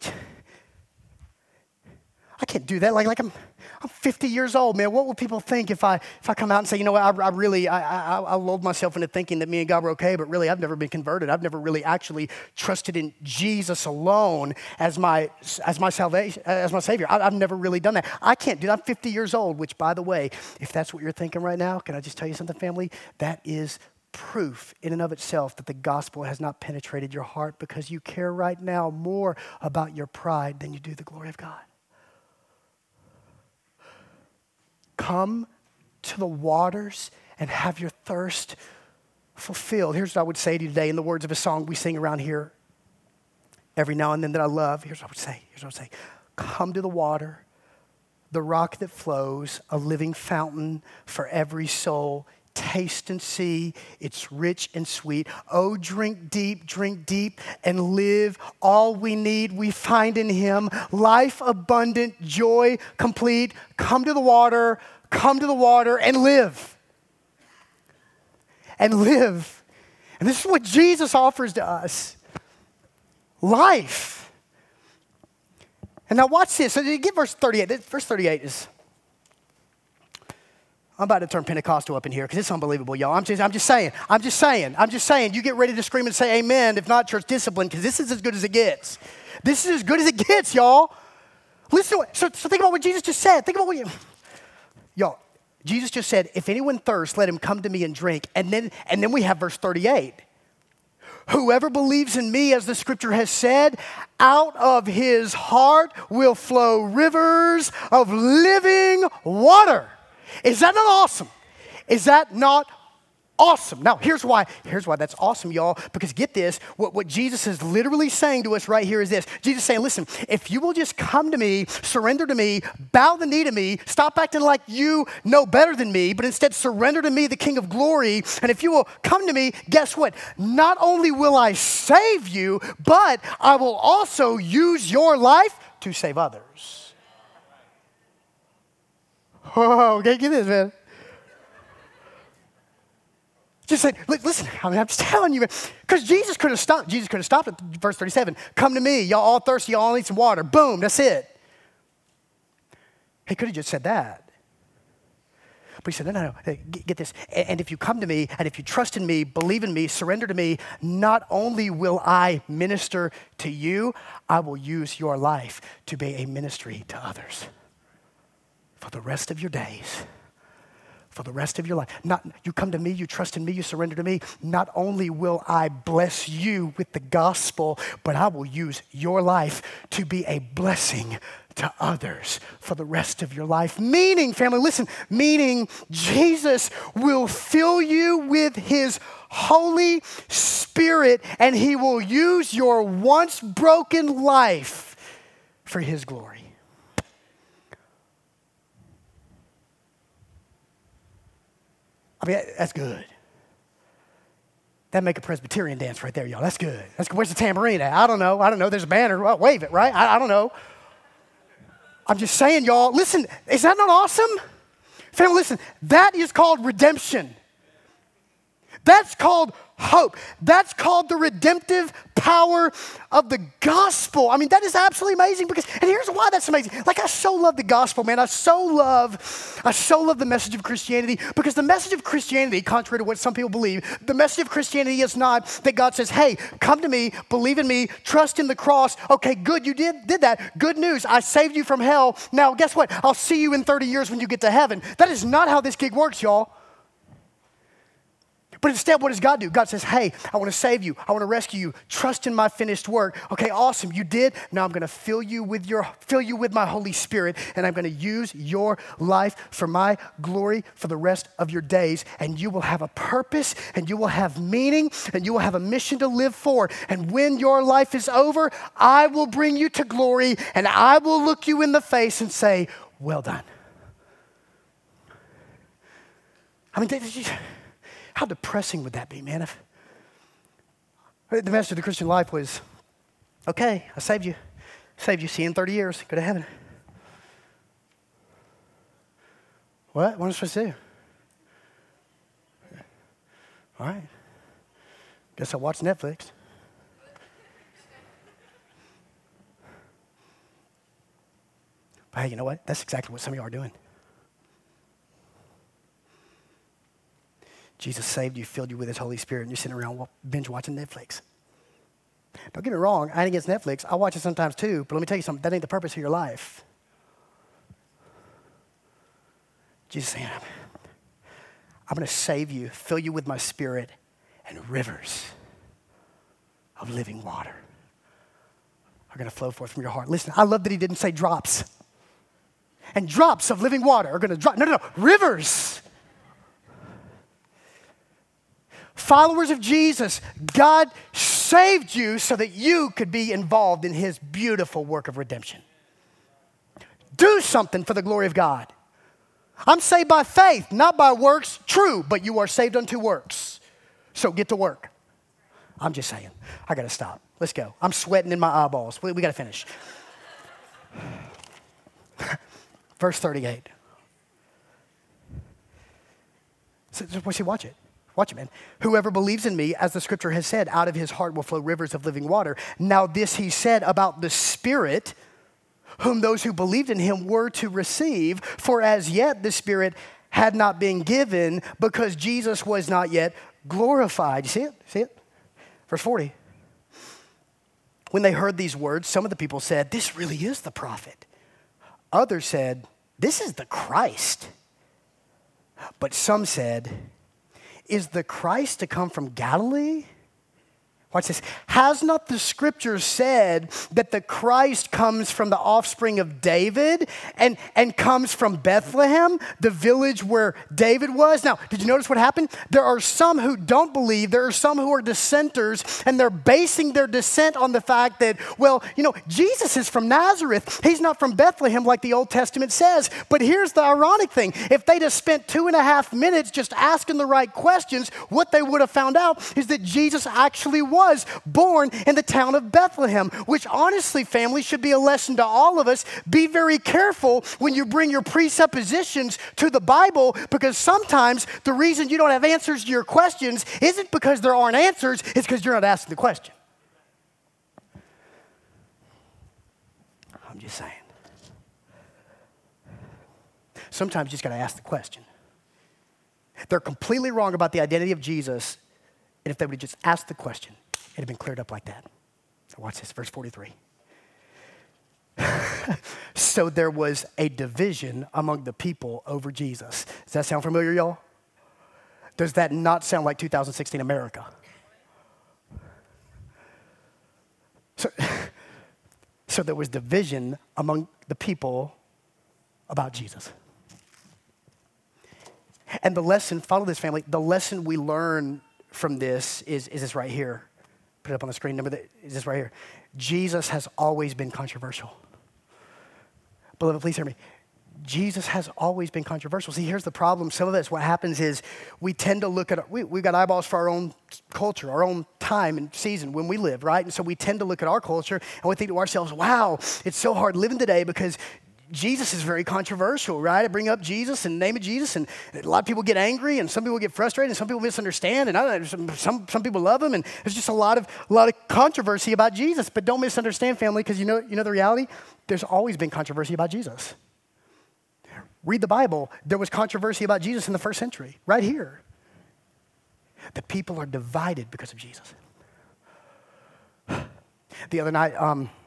do that. Like I'm 50 years old, man. What will people think if I come out and say, you know what, I lulled myself into thinking that me and God were okay, but really I've never been converted. I've never really actually trusted in Jesus alone as my salvation, as my Savior. I've never really done that. I can't do that. I'm 50 years old, which, by the way, if that's what you're thinking right now, can I just tell you something, family? That is proof in and of itself that the gospel has not penetrated your heart, because you care right now more about your pride than you do the glory of God. Come to the waters and have your thirst fulfilled. Here's what I would say to you today in the words of a song we sing around here every now and then that I love. Here's what I would say. Come to the water, the rock that flows, a living fountain for every soul. Taste and see, it's rich and sweet. Oh, drink deep, and live. All we need, we find in Him. Life abundant, joy complete. Come to the water, and live. And live. And this is what Jesus offers to us. Life. And now watch this. So get verse 38. Verse 38 is... I'm about to turn Pentecostal up in here because it's unbelievable, y'all. I'm just saying. You get ready to scream and say amen, if not church discipline, because this is as good as it gets. This is as good as it gets, y'all. Listen to it. So think about what Jesus just said. Y'all, Jesus just said, if anyone thirsts, let him come to me and drink. And then we have verse 38. Whoever believes in me, as the scripture has said, out of his heart will flow rivers of living water. Is that not awesome? Is that not awesome. Now, here's why that's awesome, y'all, because get this, what Jesus is literally saying to us right here is this. Jesus is saying, listen, if you will just come to me, surrender to me, bow the knee to me, stop acting like you know better than me, but instead surrender to me, the King of glory, and if you will come to me, guess what? Not only will I save you, but I will also use your life to save others. Oh, okay, get this, man. Just say, listen, I'm just telling you, because Jesus could have stopped. Jesus could have stopped at verse 37. Come to me, y'all all thirsty, y'all all need some water. Boom, that's it. He could have just said that. But he said, no. Hey, get this. And if you come to me, and if you trust in me, believe in me, surrender to me, not only will I minister to you, I will use your life to be a ministry to others for the rest of your days. For the rest of your life. You come to me, you trust in me, you surrender to me. Not only will I bless you with the gospel, but I will use your life to be a blessing to others for the rest of your life. Meaning, family, listen, meaning Jesus will fill you with his Holy Spirit and he will use your once broken life for his glory. I mean, that's good. That'd make a Presbyterian dance right there, y'all. That's good. Where's the tambourine at? I don't know. There's a banner. Well, wave it, right? I don't know. I'm just saying, y'all, listen, is that not awesome? Family, listen, that is called redemption. That's called hope. That's called the redemptive power of the gospel. I mean, that is absolutely amazing because, and here's why that's amazing. Like, I so love the gospel, man. I so love the message of Christianity because the message of Christianity, contrary to what some people believe, the message of Christianity is not that God says, hey, come to me, believe in me, trust in the cross. Okay, good, you did that. Good news, I saved you from hell. Now, guess what? I'll see you in 30 years when you get to heaven. That is not how this gig works, y'all. But instead, what does God do? God says, hey, I want to save you. I want to rescue you. Trust in my finished work. Okay, awesome. You did. Now I'm going to fill you with my Holy Spirit, and I'm going to use your life for my glory for the rest of your days. And you will have a purpose, and you will have meaning, and you will have a mission to live for. And when your life is over, I will bring you to glory, and I will look you in the face and say, well done. I mean, how depressing would that be, man? If the message of the Christian life was, okay, I saved you, see you in 30 years, go to heaven. What am I supposed to do? All right, guess I'll watch Netflix. But hey, you know what? That's exactly what some of you are doing. Jesus saved you, filled you with his Holy Spirit, and you're sitting around binge watching Netflix. Don't get me wrong, I ain't against Netflix. I watch it sometimes too, but let me tell you something, that ain't the purpose of your life. Jesus saying, I'm going to save you, fill you with my Spirit, and rivers of living water are going to flow forth from your heart. Listen, I love that he didn't say drops. And drops of living water are going to drop. No, rivers. Followers of Jesus, God saved you so that you could be involved in his beautiful work of redemption. Do something for the glory of God. I'm saved by faith, not by works. True, but you are saved unto works. So get to work. I'm just saying. I got to stop. Let's go. I'm sweating in my eyeballs. We got to finish. Verse 38. So, watch it. Watch it, man. Whoever believes in me, as the scripture has said, out of his heart will flow rivers of living water. Now this he said about the Spirit, whom those who believed in him were to receive. For as yet the Spirit had not been given because Jesus was not yet glorified. You see it? See it? Verse 40. When they heard these words, some of the people said, this really is the prophet. Others said, this is the Christ. But some said, is the Christ to come from Galilee? Watch this. Has not the scripture said that the Christ comes from the offspring of David and comes from Bethlehem, the village where David was? Now, did you notice what happened? There are some who don't believe. There are some who are dissenters, and they're basing their dissent on the fact that, well, Jesus is from Nazareth. He's not from Bethlehem like the Old Testament says. But here's the ironic thing. If they'd have spent 2.5 minutes just asking the right questions, what they would have found out is that Jesus actually was born in the town of Bethlehem, which honestly, family, should be a lesson to all of us. Be very careful when you bring your presuppositions to the Bible, because sometimes the reason you don't have answers to your questions isn't because there aren't answers, it's because you're not asking the question. I'm just saying. Sometimes you just got to ask the question. They're completely wrong about the identity of Jesus, and if they would have just asked the question, it'd have been cleared up like that. Watch this, verse 43. So there was a division among the people over Jesus. Does that sound familiar, y'all? Does that not sound like 2016 America? So there was division among the people about Jesus. And the lesson, follow this, family, the lesson we learn from this is this right here. Put it up on the screen. Is this right here? Jesus has always been controversial. Beloved, please hear me. Jesus has always been controversial. See, here's the problem. Some of us, what happens is we tend to look at, we've got eyeballs for our own culture, our own time and season when we live, right? And so we tend to look at our culture and we think to ourselves, wow, it's so hard living today because Jesus is very controversial, right? I bring up Jesus and the name of Jesus, and a lot of people get angry, and some people get frustrated, and some people misunderstand, and some people love him, and there's just a lot of controversy about Jesus. But don't misunderstand, family, because you know the reality. There's always been controversy about Jesus. Read the Bible. There was controversy about Jesus in the first century, right here. The people are divided because of Jesus. The other night,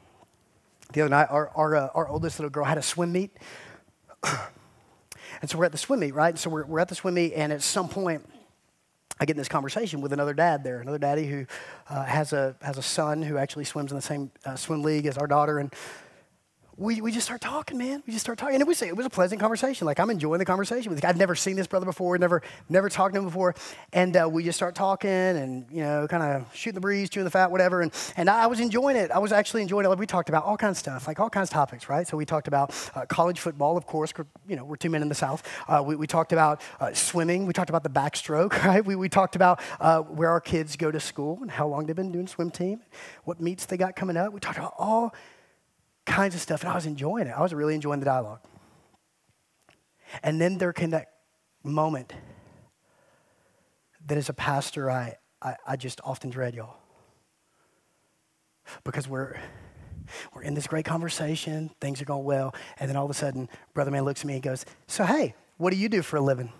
our oldest little girl had a swim meet. And so we're at the swim meet, right? So we're at the swim meet, and at some point, I get in this conversation with another dad there, another daddy who has a son who actually swims in the same swim league as our daughter. And we just start talking, man. We just start talking. And it was a pleasant conversation. Like, I'm enjoying the conversation with the guy. I've never seen this brother before, never talked to him before. And we just start talking and, kind of shooting the breeze, chewing the fat, whatever. And I was enjoying it. I was actually enjoying it. Like, we talked about all kinds of stuff, like all kinds of topics, right? So we talked about college football, of course. We're two men in the South. We talked about swimming. We talked about the backstroke, right? We talked about where our kids go to school and how long they've been doing swim team, what meets they got coming up. We talked about all kinds of stuff, and I was enjoying it. I was really enjoying the dialogue. And then there came that moment that as a pastor, I just often dread, y'all. Because we're in this great conversation, things are going well, and then all of a sudden, Brother Man looks at me and goes, so hey, what do you do for a living?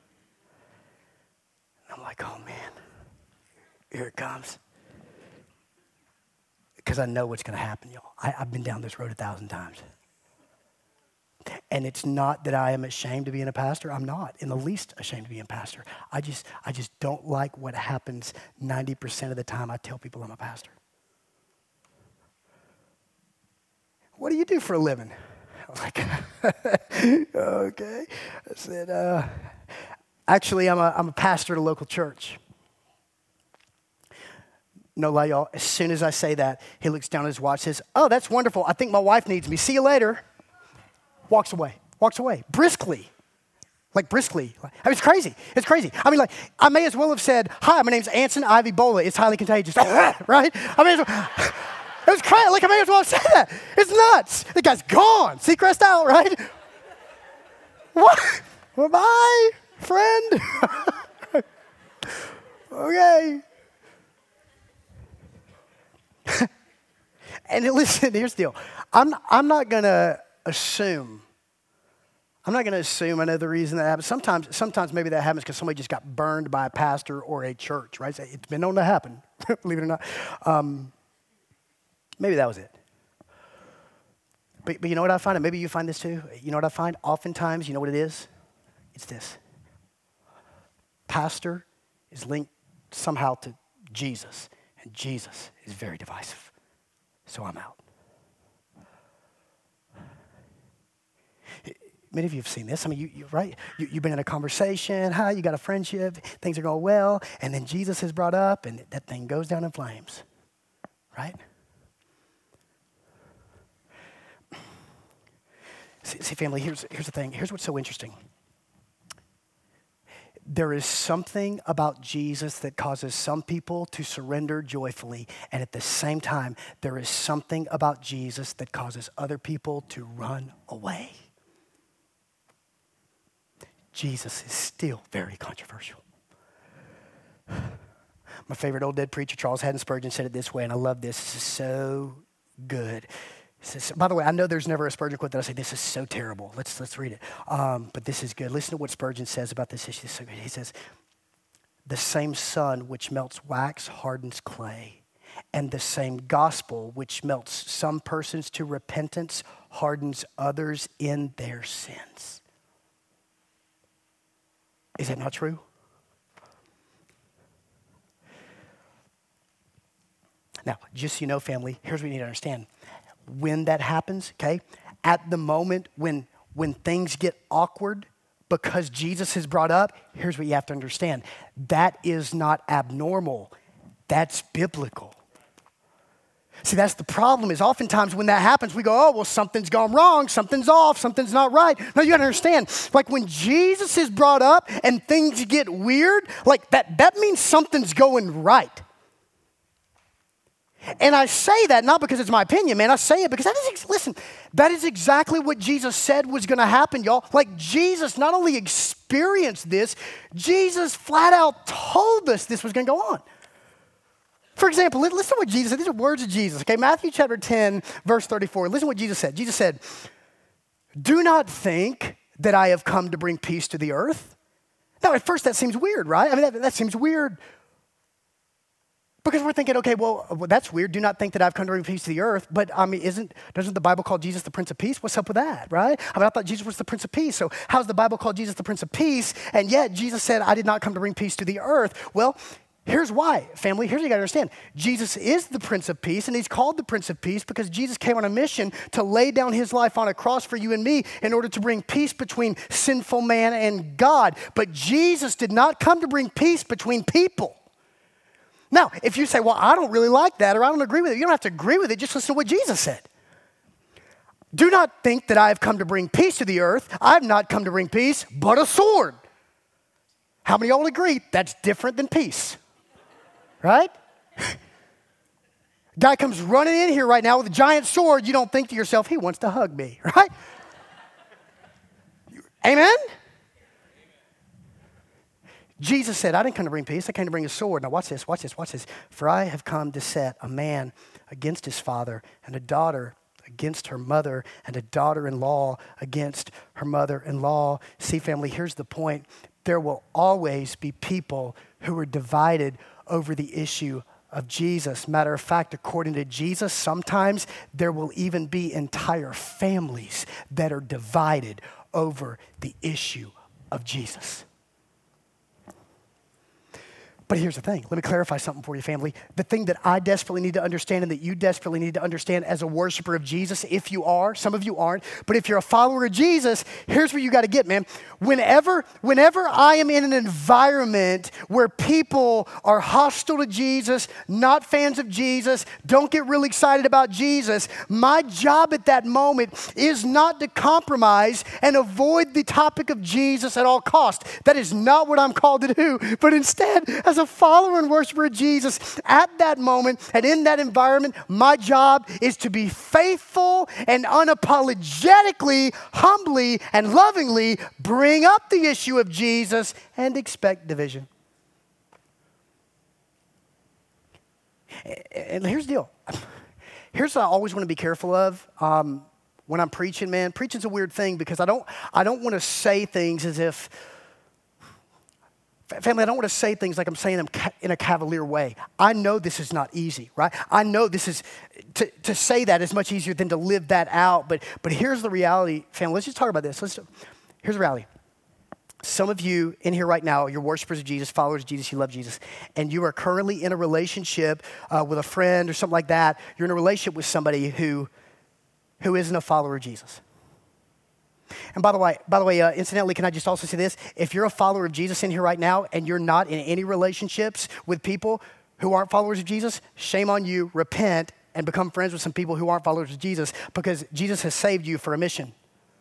And I'm like, oh man, here it comes. Because I know what's going to happen, y'all. I've been down this road 1,000 times. And it's not that I am ashamed of being a pastor. I'm not in the least ashamed of being a pastor. I just don't like what happens 90% of the time I tell people I'm a pastor. What do you do for a living? I was like, okay. I said, actually, I'm a pastor at a local church. No lie, y'all. As soon as I say that, he looks down at his watch, says, oh, that's wonderful. I think my wife needs me. See you later. Walks away. Briskly. Like briskly. I mean, it's crazy. It's crazy. I mean, like, I may as well have said, hi, my name's Anson Ivy Bola. It's highly contagious. Right? I mean, it was crazy. Like, I may as well have said that. It's nuts. The guy's gone. Seacrest out, right? What? Well, bye, friend. Okay. And listen, here's the deal. I'm not going to assume. I know the reason that happens. Sometimes maybe that happens because somebody just got burned by a pastor or a church, right? It's been known to happen, believe it or not. Maybe that was it. But you know what I find? And maybe you find this too. You know what I find? Oftentimes, you know what it is? It's this. Pastor is linked somehow to Jesus. And Jesus is very divisive. So I'm out. Many of you have seen this. I mean, right? You've been in a conversation. Hi, you got a friendship. Things are going well. And then Jesus is brought up, and that thing goes down in flames. Right? See, family, here's the thing. Here's what's so interesting. There is something about Jesus that causes some people to surrender joyfully. And at the same time, there is something about Jesus that causes other people to run away. Jesus is still very controversial. My favorite old dead preacher, Charles Haddon Spurgeon, said it this way, and I love this. This is so good. Says, by the way, I know there's never a Spurgeon quote that I say, this is so terrible. Let's read it. But this is good. Listen to what Spurgeon says about this issue. So he says, the same sun which melts wax hardens clay, and the same gospel which melts some persons to repentance hardens others in their sins. Is that not true? Now, just so you know, family, here's what you need to understand. When that happens, okay, at the moment when things get awkward because Jesus is brought up, here's what you have to understand. That is not abnormal. That's biblical. See, that's the problem is oftentimes when that happens, we go, oh, well, something's gone wrong, something's off, something's not right. No, you gotta understand, like when Jesus is brought up and things get weird, like that means something's going right. And I say that not because it's my opinion, man. I say it because that is exactly what Jesus said was going to happen, y'all. Like Jesus not only experienced this, Jesus flat out told us this was going to go on. For example, listen to what Jesus said. These are words of Jesus, okay? Matthew chapter 10, verse 34. Listen to what Jesus said. Jesus said, do not think that I have come to bring peace to the earth. Now, at first that seems weird, right? I mean, that seems weird. Because we're thinking, okay, well, that's weird. Do not think that I've come to bring peace to the earth. But I mean, doesn't the Bible call Jesus the Prince of Peace? What's up with that, right? I mean, I thought Jesus was the Prince of Peace. So how's the Bible call Jesus the Prince of Peace? And yet Jesus said, I did not come to bring peace to the earth. Well, here's why, family. Here's what you got to understand. Jesus is the Prince of Peace, and he's called the Prince of Peace because Jesus came on a mission to lay down his life on a cross for you and me in order to bring peace between sinful man and God. But Jesus did not come to bring peace between people. Now, if you say, well, I don't really like that or I don't agree with it, you don't have to agree with it. Just listen to what Jesus said. Do not think that I have come to bring peace to the earth. I have not come to bring peace, but a sword. How many of y'all agree that's different than peace? Right? Guy comes running in here right now with a giant sword. You don't think to yourself, he wants to hug me, right? Amen? Jesus said, I didn't come to bring peace. I came to bring a sword. Now watch this. For I have come to set a man against his father and a daughter against her mother and a daughter-in-law against her mother-in-law. See, family, here's the point. There will always be people who are divided over the issue of Jesus. Matter of fact, according to Jesus, sometimes there will even be entire families that are divided over the issue of Jesus. But here's the thing. Let me clarify something for you, family. The thing that I desperately need to understand and that you desperately need to understand as a worshiper of Jesus, if you are, some of you aren't, but if you're a follower of Jesus, here's what you got to get, man. Whenever I am in an environment where people are hostile to Jesus, not fans of Jesus, don't get really excited about Jesus, my job at that moment is not to compromise and avoid the topic of Jesus at all costs. That is not what I'm called to do, but instead, as a follower and worshiper of Jesus, at that moment and in that environment, my job is to be faithful and unapologetically, humbly, and lovingly bring up the issue of Jesus and expect division. And here's the deal. Here's what I always want to be careful of when I'm preaching, man. Preaching's a weird thing because I don't want to say things as if, family, I don't want to say things like I'm saying them in a cavalier way. I know this is not easy, right? I know this is, to say that is much easier than to live that out. But here's the reality, family. Let's just talk about this. Here's the reality. some of you in here right now, you're worshipers of Jesus, followers of Jesus, you love Jesus, and you are currently in a relationship with a friend or something like that. You're in a relationship with somebody who isn't a follower of Jesus. And by the way, incidentally, can I just also say this? If you're a follower of Jesus in here right now and you're not in any relationships with people who aren't followers of Jesus, shame on you, repent, and become friends with some people who aren't followers of Jesus, because Jesus has saved you for a mission.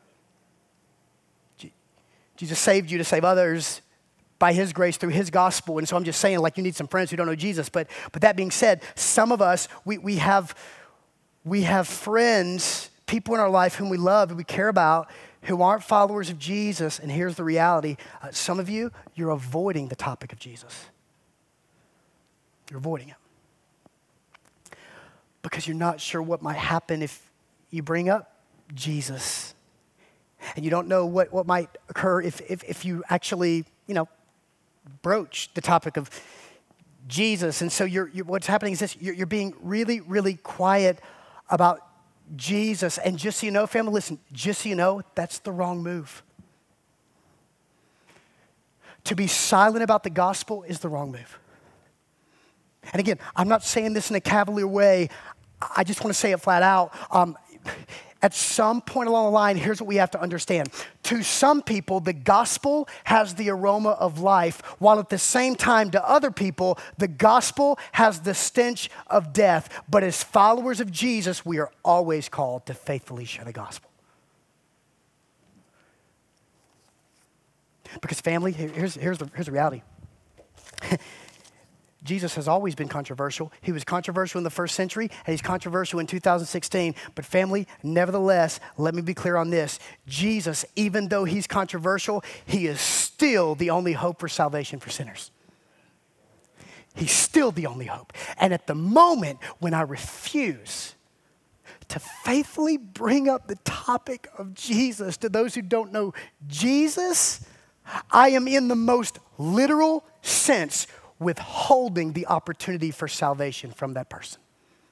Jesus saved you to save others by his grace through his gospel. And so I'm just saying, like, you need some friends who don't know Jesus. But that being said, some of us, we have friends, people in our life whom we love and we care about, who aren't followers of Jesus. And here's the reality. Some of you, you're avoiding the topic of Jesus. You're avoiding it. Because you're not sure what might happen if you bring up Jesus. And you don't know what might occur if you actually, broach the topic of Jesus. And so what's happening is this, you're being really, really quiet about Jesus. And just so you know, family, listen, just so you know, that's the wrong move. To be silent about the gospel is the wrong move. And again, I'm not saying this in a cavalier way. I just want to say it flat out. At some point along the line, here's what we have to understand. To some people, the gospel has the aroma of life, while at the same time, to other people, the gospel has the stench of death. But as followers of Jesus, we are always called to faithfully share the gospel. Because family, here's the reality. Jesus has always been controversial. He was controversial in the first century, and he's controversial in 2016. But family, nevertheless, let me be clear on this. Jesus, even though he's controversial, he is still the only hope for salvation for sinners. He's still the only hope. And at the moment when I refuse to faithfully bring up the topic of Jesus to those who don't know Jesus, I am in the most literal sense withholding the opportunity for salvation from that person.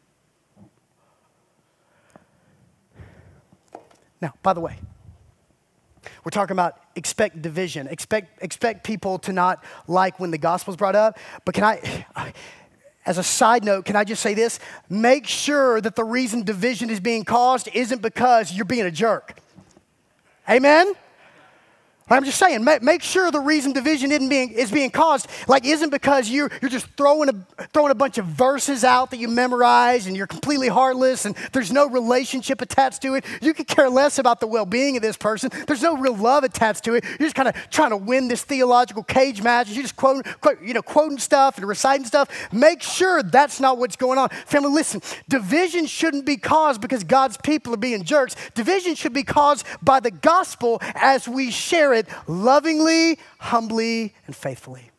Now, by the way, we're talking about expect division. Expect people to not like when the gospel's brought up. But as a side note, can I just say this? Make sure that the reason division is being caused isn't because you're being a jerk. Amen? I'm just saying, make sure the reason division is being caused isn't because you're just throwing a bunch of verses out that you memorize and you're completely heartless and there's no relationship attached to it. You could care less about the well-being of this person. There's no real love attached to it. You're just kind of trying to win this theological cage match. You're just quoting stuff and reciting stuff. Make sure that's not what's going on. Family, listen, division shouldn't be caused because God's people are being jerks. Division should be caused by the gospel as we share it lovingly, humbly, and faithfully.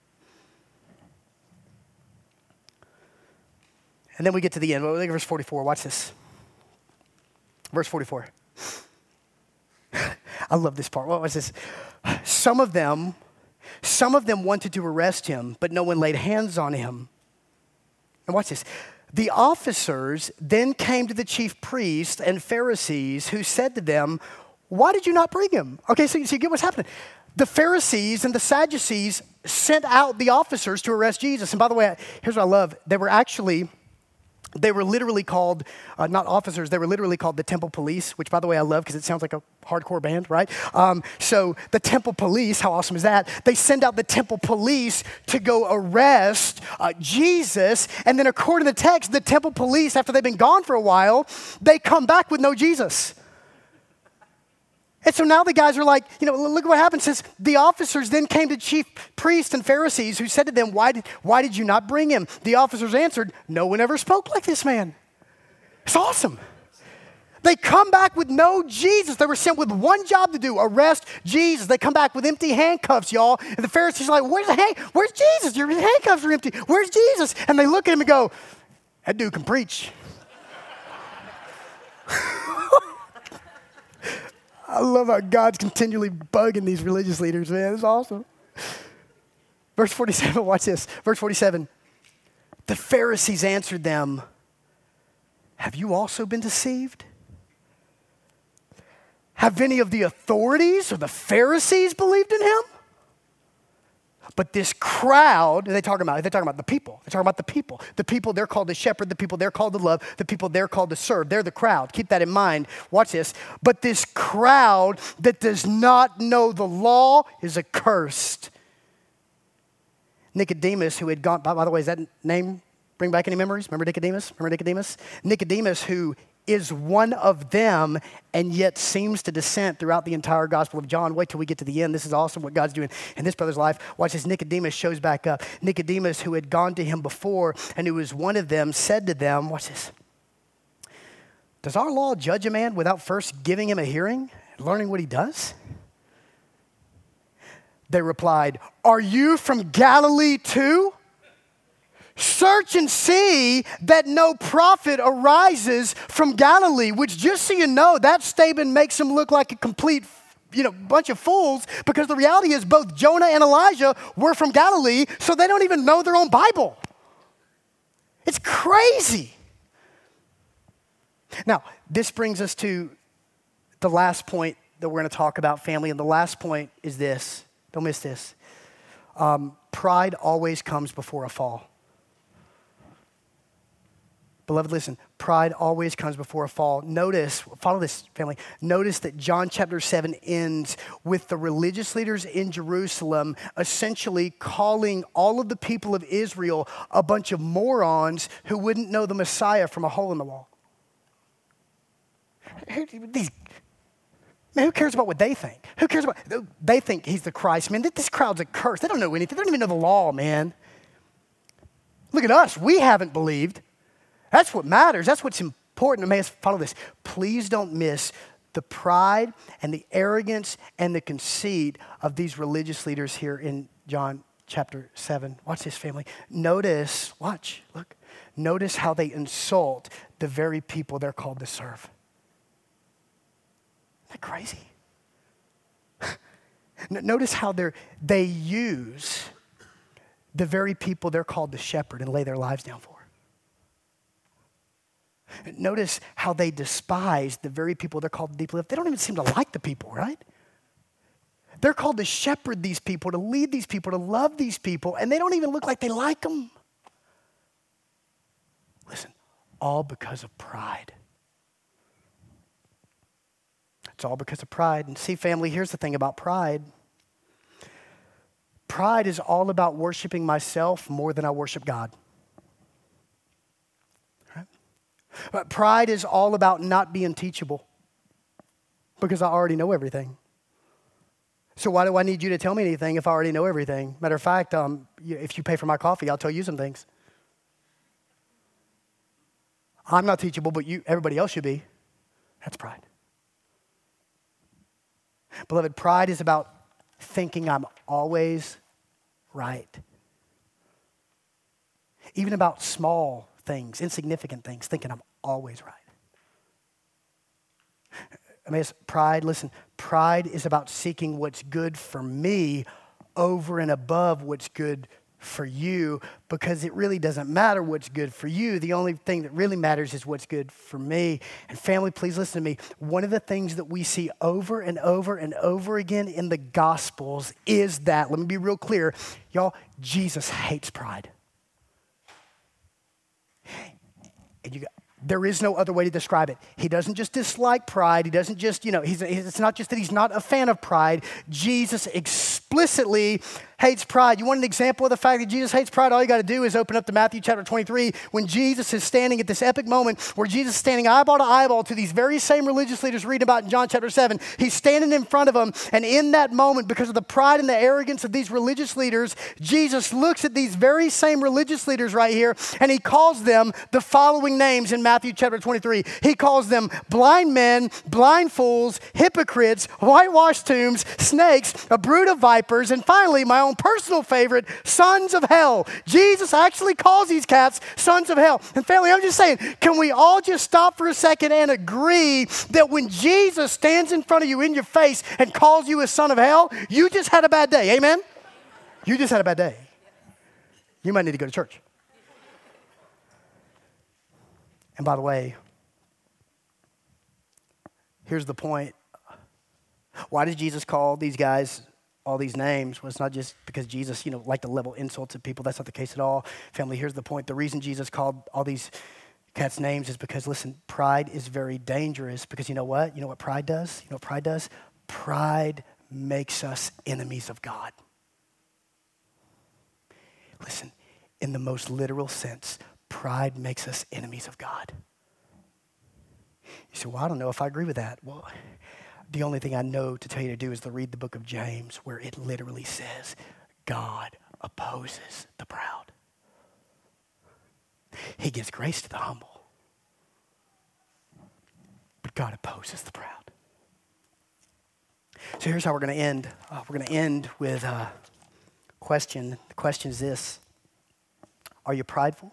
And then we get to the end. Look at verse 44. Watch this. Verse 44. I love this part. What was this? Some of them wanted to arrest him, but no one laid hands on him. And watch this. The officers then came to the chief priests and Pharisees, who said to them, "Why did you not bring him?" Okay, so you get what's happening. The Pharisees and the Sadducees sent out the officers to arrest Jesus. And by the way, here's what I love. They were literally called, not officers, they were literally called the temple police, which by the way, I love because it sounds like a hardcore band, right? So the temple police, how awesome is that? They send out the temple police to go arrest Jesus. And then according to the text, the temple police, after they've been gone for a while, they come back with no Jesus. And so now the guys are like, look at what happens. It says, the officers then came to chief priests and Pharisees who said to them, why did you not bring him? The officers answered, no one ever spoke like this man. It's awesome. They come back with no Jesus. They were sent with one job to do, arrest Jesus. They come back with empty handcuffs, y'all. And the Pharisees are like, where's Jesus? Your handcuffs are empty. Where's Jesus? And they look at him and go, that dude can preach. I love how God's continually bugging these religious leaders, man. It's awesome. Verse 47, watch this. Verse 47. The Pharisees answered them, have you also been deceived? Have any of the authorities or the Pharisees believed in him? But this crowd, they're talking about the people. They're talking about the people. The people they're called to shepherd, the people they're called to love, the people they're called to serve. They're the crowd. Keep that in mind. Watch this. But this crowd that does not know the law is accursed. Nicodemus, who had gone, by the way, is that name bring back any memories? Remember Nicodemus? Nicodemus, who is one of them and yet seems to dissent throughout the entire Gospel of John. Wait till we get to the end. This is awesome what God's doing in this brother's life. Watch this. Nicodemus shows back up. Nicodemus, who had gone to him before and who was one of them, said to them, watch this. Does our law judge a man without first giving him a hearing and learning what he does? They replied, are you from Galilee too? Search and see that no prophet arises from Galilee, which just so you know, that statement makes him look like a complete, bunch of fools, because the reality is both Jonah and Elijah were from Galilee, so they don't even know their own Bible. It's crazy. Now, this brings us to the last point that we're going to talk about, family, and the last point is this. Don't miss this. Pride always comes before a fall. Beloved, listen, pride always comes before a fall. Notice, follow this, family. Notice that John chapter 7 ends with the religious leaders in Jerusalem essentially calling all of the people of Israel a bunch of morons who wouldn't know the Messiah from a hole in the wall. Man, who cares about what they think? Who cares about, they think he's the Christ, man. This crowd's a curse. They don't know anything. They don't even know the law, man. Look at us. We haven't believed. That's what matters. That's what's important. May us follow this. Please don't miss the pride and the arrogance and the conceit of these religious leaders here in John chapter 7. Watch this, family. Notice how they insult the very people they're called to serve. Isn't that crazy? Notice how they use the very people they're called to shepherd and lay their lives down for. Notice how they despise the very people they're called to deeply love. They don't even seem to like the people, right? They're called to shepherd these people, to lead these people, to love these people, and they don't even look like they like them. Listen, all because of pride. It's all because of pride. And see, family, here's the thing about pride. Pride is all about worshiping myself more than I worship God. Right? But pride is all about not being teachable because I already know everything. So why do I need you to tell me anything if I already know everything? Matter of fact, if you pay for my coffee, I'll tell you some things. I'm not teachable, but everybody else should be. That's pride. Beloved, pride is about thinking I'm always right. Even about small things, insignificant things, thinking I'm always right. I mean, pride is about seeking what's good for me over and above what's good for you, because it really doesn't matter what's good for you. The only thing that really matters is what's good for me. And family, please listen to me. One of the things that we see over and over and over again in the Gospels is that, let me be real clear, y'all, Jesus hates pride. And there is no other way to describe it. He doesn't just dislike pride. He doesn't just, it's not just that he's not a fan of pride. Jesus explicitly hates pride. You want an example of the fact that Jesus hates pride? All you got to do is open up to Matthew chapter 23 when Jesus is standing at this epic moment where Jesus is standing eyeball to eyeball to these very same religious leaders reading about in John chapter 7. He's standing in front of them, and in that moment, because of the pride and the arrogance of these religious leaders, Jesus looks at these very same religious leaders right here, and he calls them the following names in Matthew chapter 23. He calls them blind men, blind fools, hypocrites, whitewashed tombs, snakes, a brood of vipers, and finally, my own personal favorite, sons of hell. Jesus actually calls these cats sons of hell. And family, I'm just saying, can we all just stop for a second and agree that when Jesus stands in front of you in your face and calls you a son of hell, you just had a bad day, amen? You just had a bad day. You might need to go to church. And by the way, here's the point. Why does Jesus call these guys all these names? Well, it's not just because Jesus, liked to level insults at people. That's not the case at all. Family, here's the point. The reason Jesus called all these cats names is because, listen, pride is very dangerous because you know what? You know what pride does? You know what pride does? Pride makes us enemies of God. Listen, in the most literal sense, pride makes us enemies of God. You say, well, I don't know if I agree with that. Well, the only thing I know to tell you to do is to read the book of James, where it literally says, God opposes the proud. He gives grace to the humble. But God opposes the proud. So here's how we're going to end. We're going to end with a question. The question is this. Are you prideful?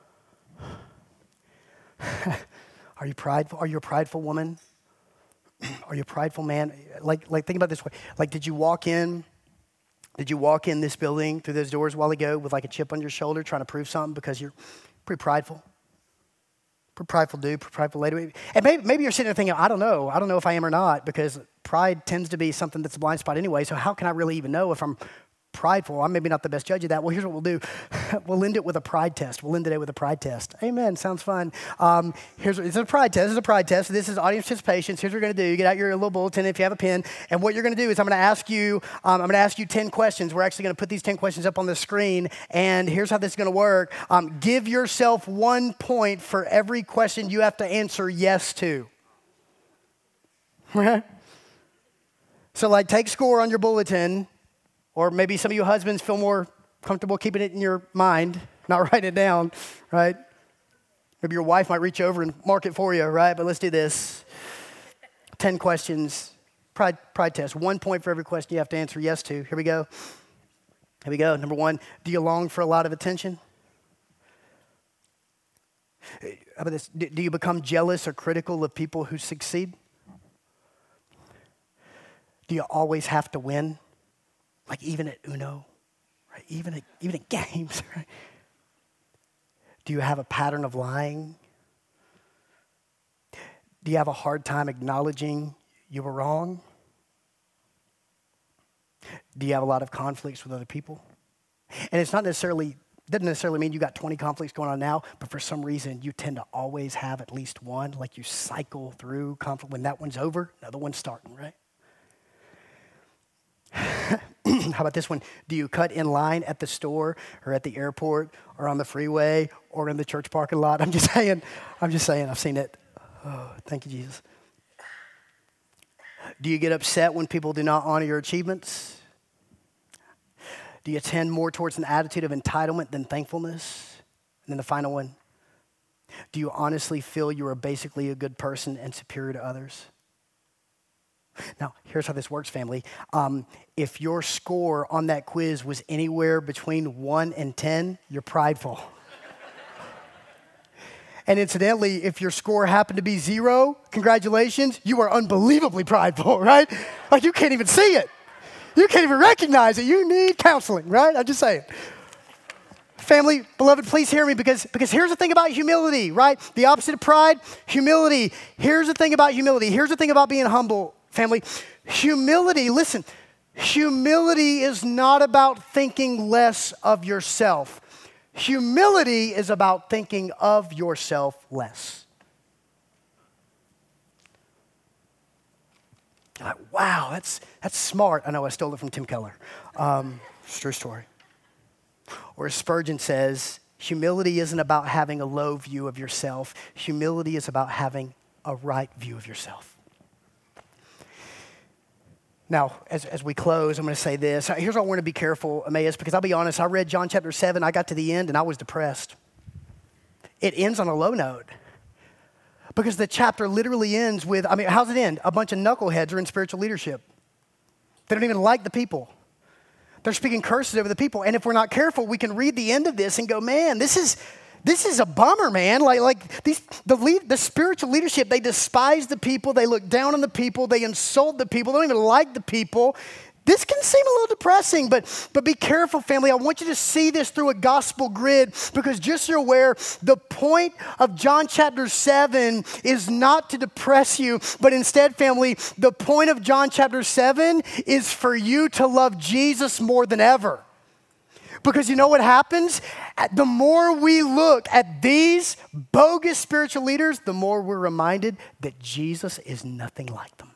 Are you prideful? Are you a prideful woman? Are you a prideful man? Like think about it this way. Like, did you walk in this building through those doors a while ago with like a chip on your shoulder trying to prove something because you're pretty prideful? Pretty prideful dude, pretty prideful lady. And maybe you're sitting there thinking, I don't know if I am or not, because pride tends to be something that's a blind spot anyway, so how can I really even know if I'm prideful? I'm maybe not the best judge of that. Well, here's what we'll do. We'll end it with a pride test. We'll end today with a pride test. Amen. Sounds fun. It's a pride test. This is a pride test. This is audience participation. So here's what we're going to do. You get out your little bulletin if you have a pen. And what you're going to do is I'm going to ask you 10 questions. We're actually going to put these 10 questions up on the screen. And here's how this is going to work. Give yourself 1 point for every question you have to answer yes to. So like take score on your bulletin. Or maybe some of you husbands feel more comfortable keeping it in your mind, not writing it down, right? Maybe your wife might reach over and mark it for you, right? But let's do this. 10 questions, pride test. 1 point for every question you have to answer yes to. Here we go. Number 1, do you long for a lot of attention? How about this? Do you become jealous or critical of people who succeed? Do you always have to win? Like even at Uno, right? Even at games, right? Do you have a pattern of lying? Do you have a hard time acknowledging you were wrong? Do you have a lot of conflicts with other people? And it's doesn't necessarily mean you got 20 conflicts going on now, but for some reason you tend to always have at least one, like you cycle through conflict. When that one's over, another one's starting, right? How about this one? Do you cut in line at the store or at the airport or on the freeway or in the church parking lot? I'm just saying, I've seen it. Oh, thank you, Jesus. Do you get upset when people do not honor your achievements? Do you tend more towards an attitude of entitlement than thankfulness? And then the final one, do you honestly feel you are basically a good person and superior to others? Now, here's how this works, family. If your score on that quiz was anywhere between 1 and 10, you're prideful. And incidentally, if your score happened to be 0, congratulations, you are unbelievably prideful, right? Like you can't even see it. You can't even recognize it. You need counseling, right? I'm just saying. Family, beloved, please hear me because here's the thing about humility, right? The opposite of pride, humility. Here's the thing about humility. Here's the thing about being humble. Family, humility, listen, humility is not about thinking less of yourself. Humility is about thinking of yourself less. You're like, wow, that's smart. I know I stole it from Tim Keller. It's a true story. Or as Spurgeon says, humility isn't about having a low view of yourself. Humility is about having a right view of yourself. Now, as we close, I'm going to say this. Here's why I want to be careful, Emmaus, because I'll be honest, I read John chapter 7, I got to the end, and I was depressed. It ends on a low note. Because the chapter literally ends with, how's it end? A bunch of knuckleheads are in spiritual leadership. They don't even like the people. They're speaking curses over the people. And if we're not careful, we can read the end of this and go, man, this is a bummer, man. The spiritual leadership, they despise the people. They look down on the people. They insult the people. They don't even like the people. This can seem a little depressing, but be careful, family. I want you to see this through a gospel grid, because just so you're aware, the point of John chapter 7 is not to depress you, but instead, family, the point of John chapter 7 is for you to love Jesus more than ever. Because you know what happens? The more we look at these bogus spiritual leaders, the more we're reminded that Jesus is nothing like them.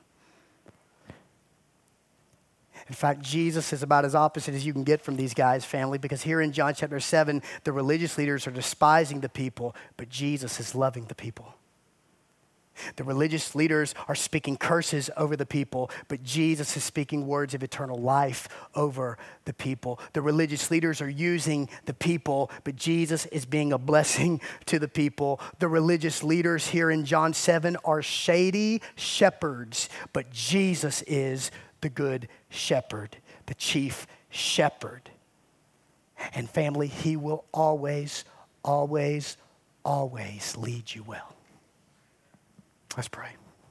In fact, Jesus is about as opposite as you can get from these guys, family, because here in John chapter 7, the religious leaders are despising the people, but Jesus is loving the people. The religious leaders are speaking curses over the people, but Jesus is speaking words of eternal life over the people. The religious leaders are using the people, but Jesus is being a blessing to the people. The religious leaders here in John 7 are shady shepherds, but Jesus is the good shepherd, the chief shepherd. And family, he will always, always, always lead you well. Let's pray.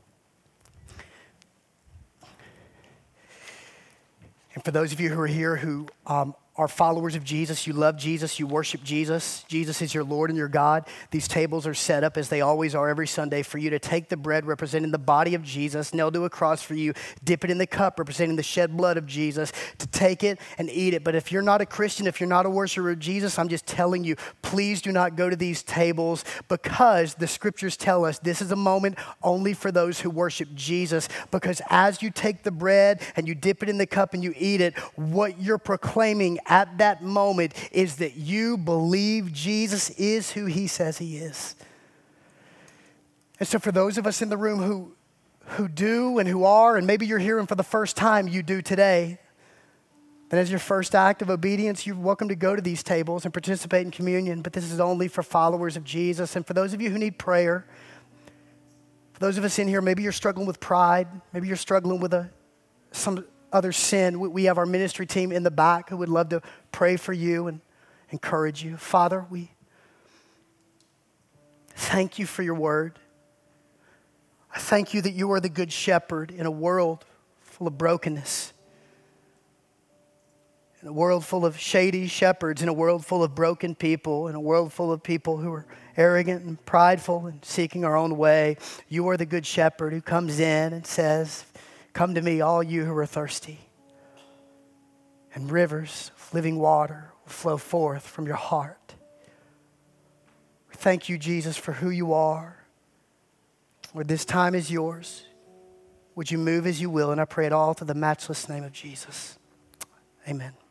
And for those of you who are here who are followers of Jesus, you love Jesus, you worship Jesus, Jesus is your Lord and your God, these tables are set up as they always are every Sunday for you to take the bread representing the body of Jesus, nailed to a cross for you, dip it in the cup representing the shed blood of Jesus, to take it and eat it. But if you're not a Christian, if you're not a worshiper of Jesus, I'm just telling you, please do not go to these tables, because the scriptures tell us this is a moment only for those who worship Jesus. Because as you take the bread and you dip it in the cup and you eat it, what you're proclaiming at that moment is that you believe Jesus is who he says he is. And so for those of us in the room who do and who are, and maybe you're hearing for the first time, you do today, then as your first act of obedience, you're welcome to go to these tables and participate in communion, but this is only for followers of Jesus. And for those of you who need prayer, for those of us in here, maybe you're struggling with pride, maybe you're struggling with some other sin, we have our ministry team in the back who would love to pray for you and encourage you. Father, we thank you for your word. I thank you that you are the good shepherd in a world full of brokenness, in a world full of shady shepherds, in a world full of broken people, in a world full of people who are arrogant and prideful and seeking our own way. You are the good shepherd who comes in and says, "Come to me, all you who are thirsty, and rivers of living water will flow forth from your heart." Thank you, Jesus, for who you are. Lord, this time is yours. Would you move as you will? And I pray it all through the matchless name of Jesus. Amen.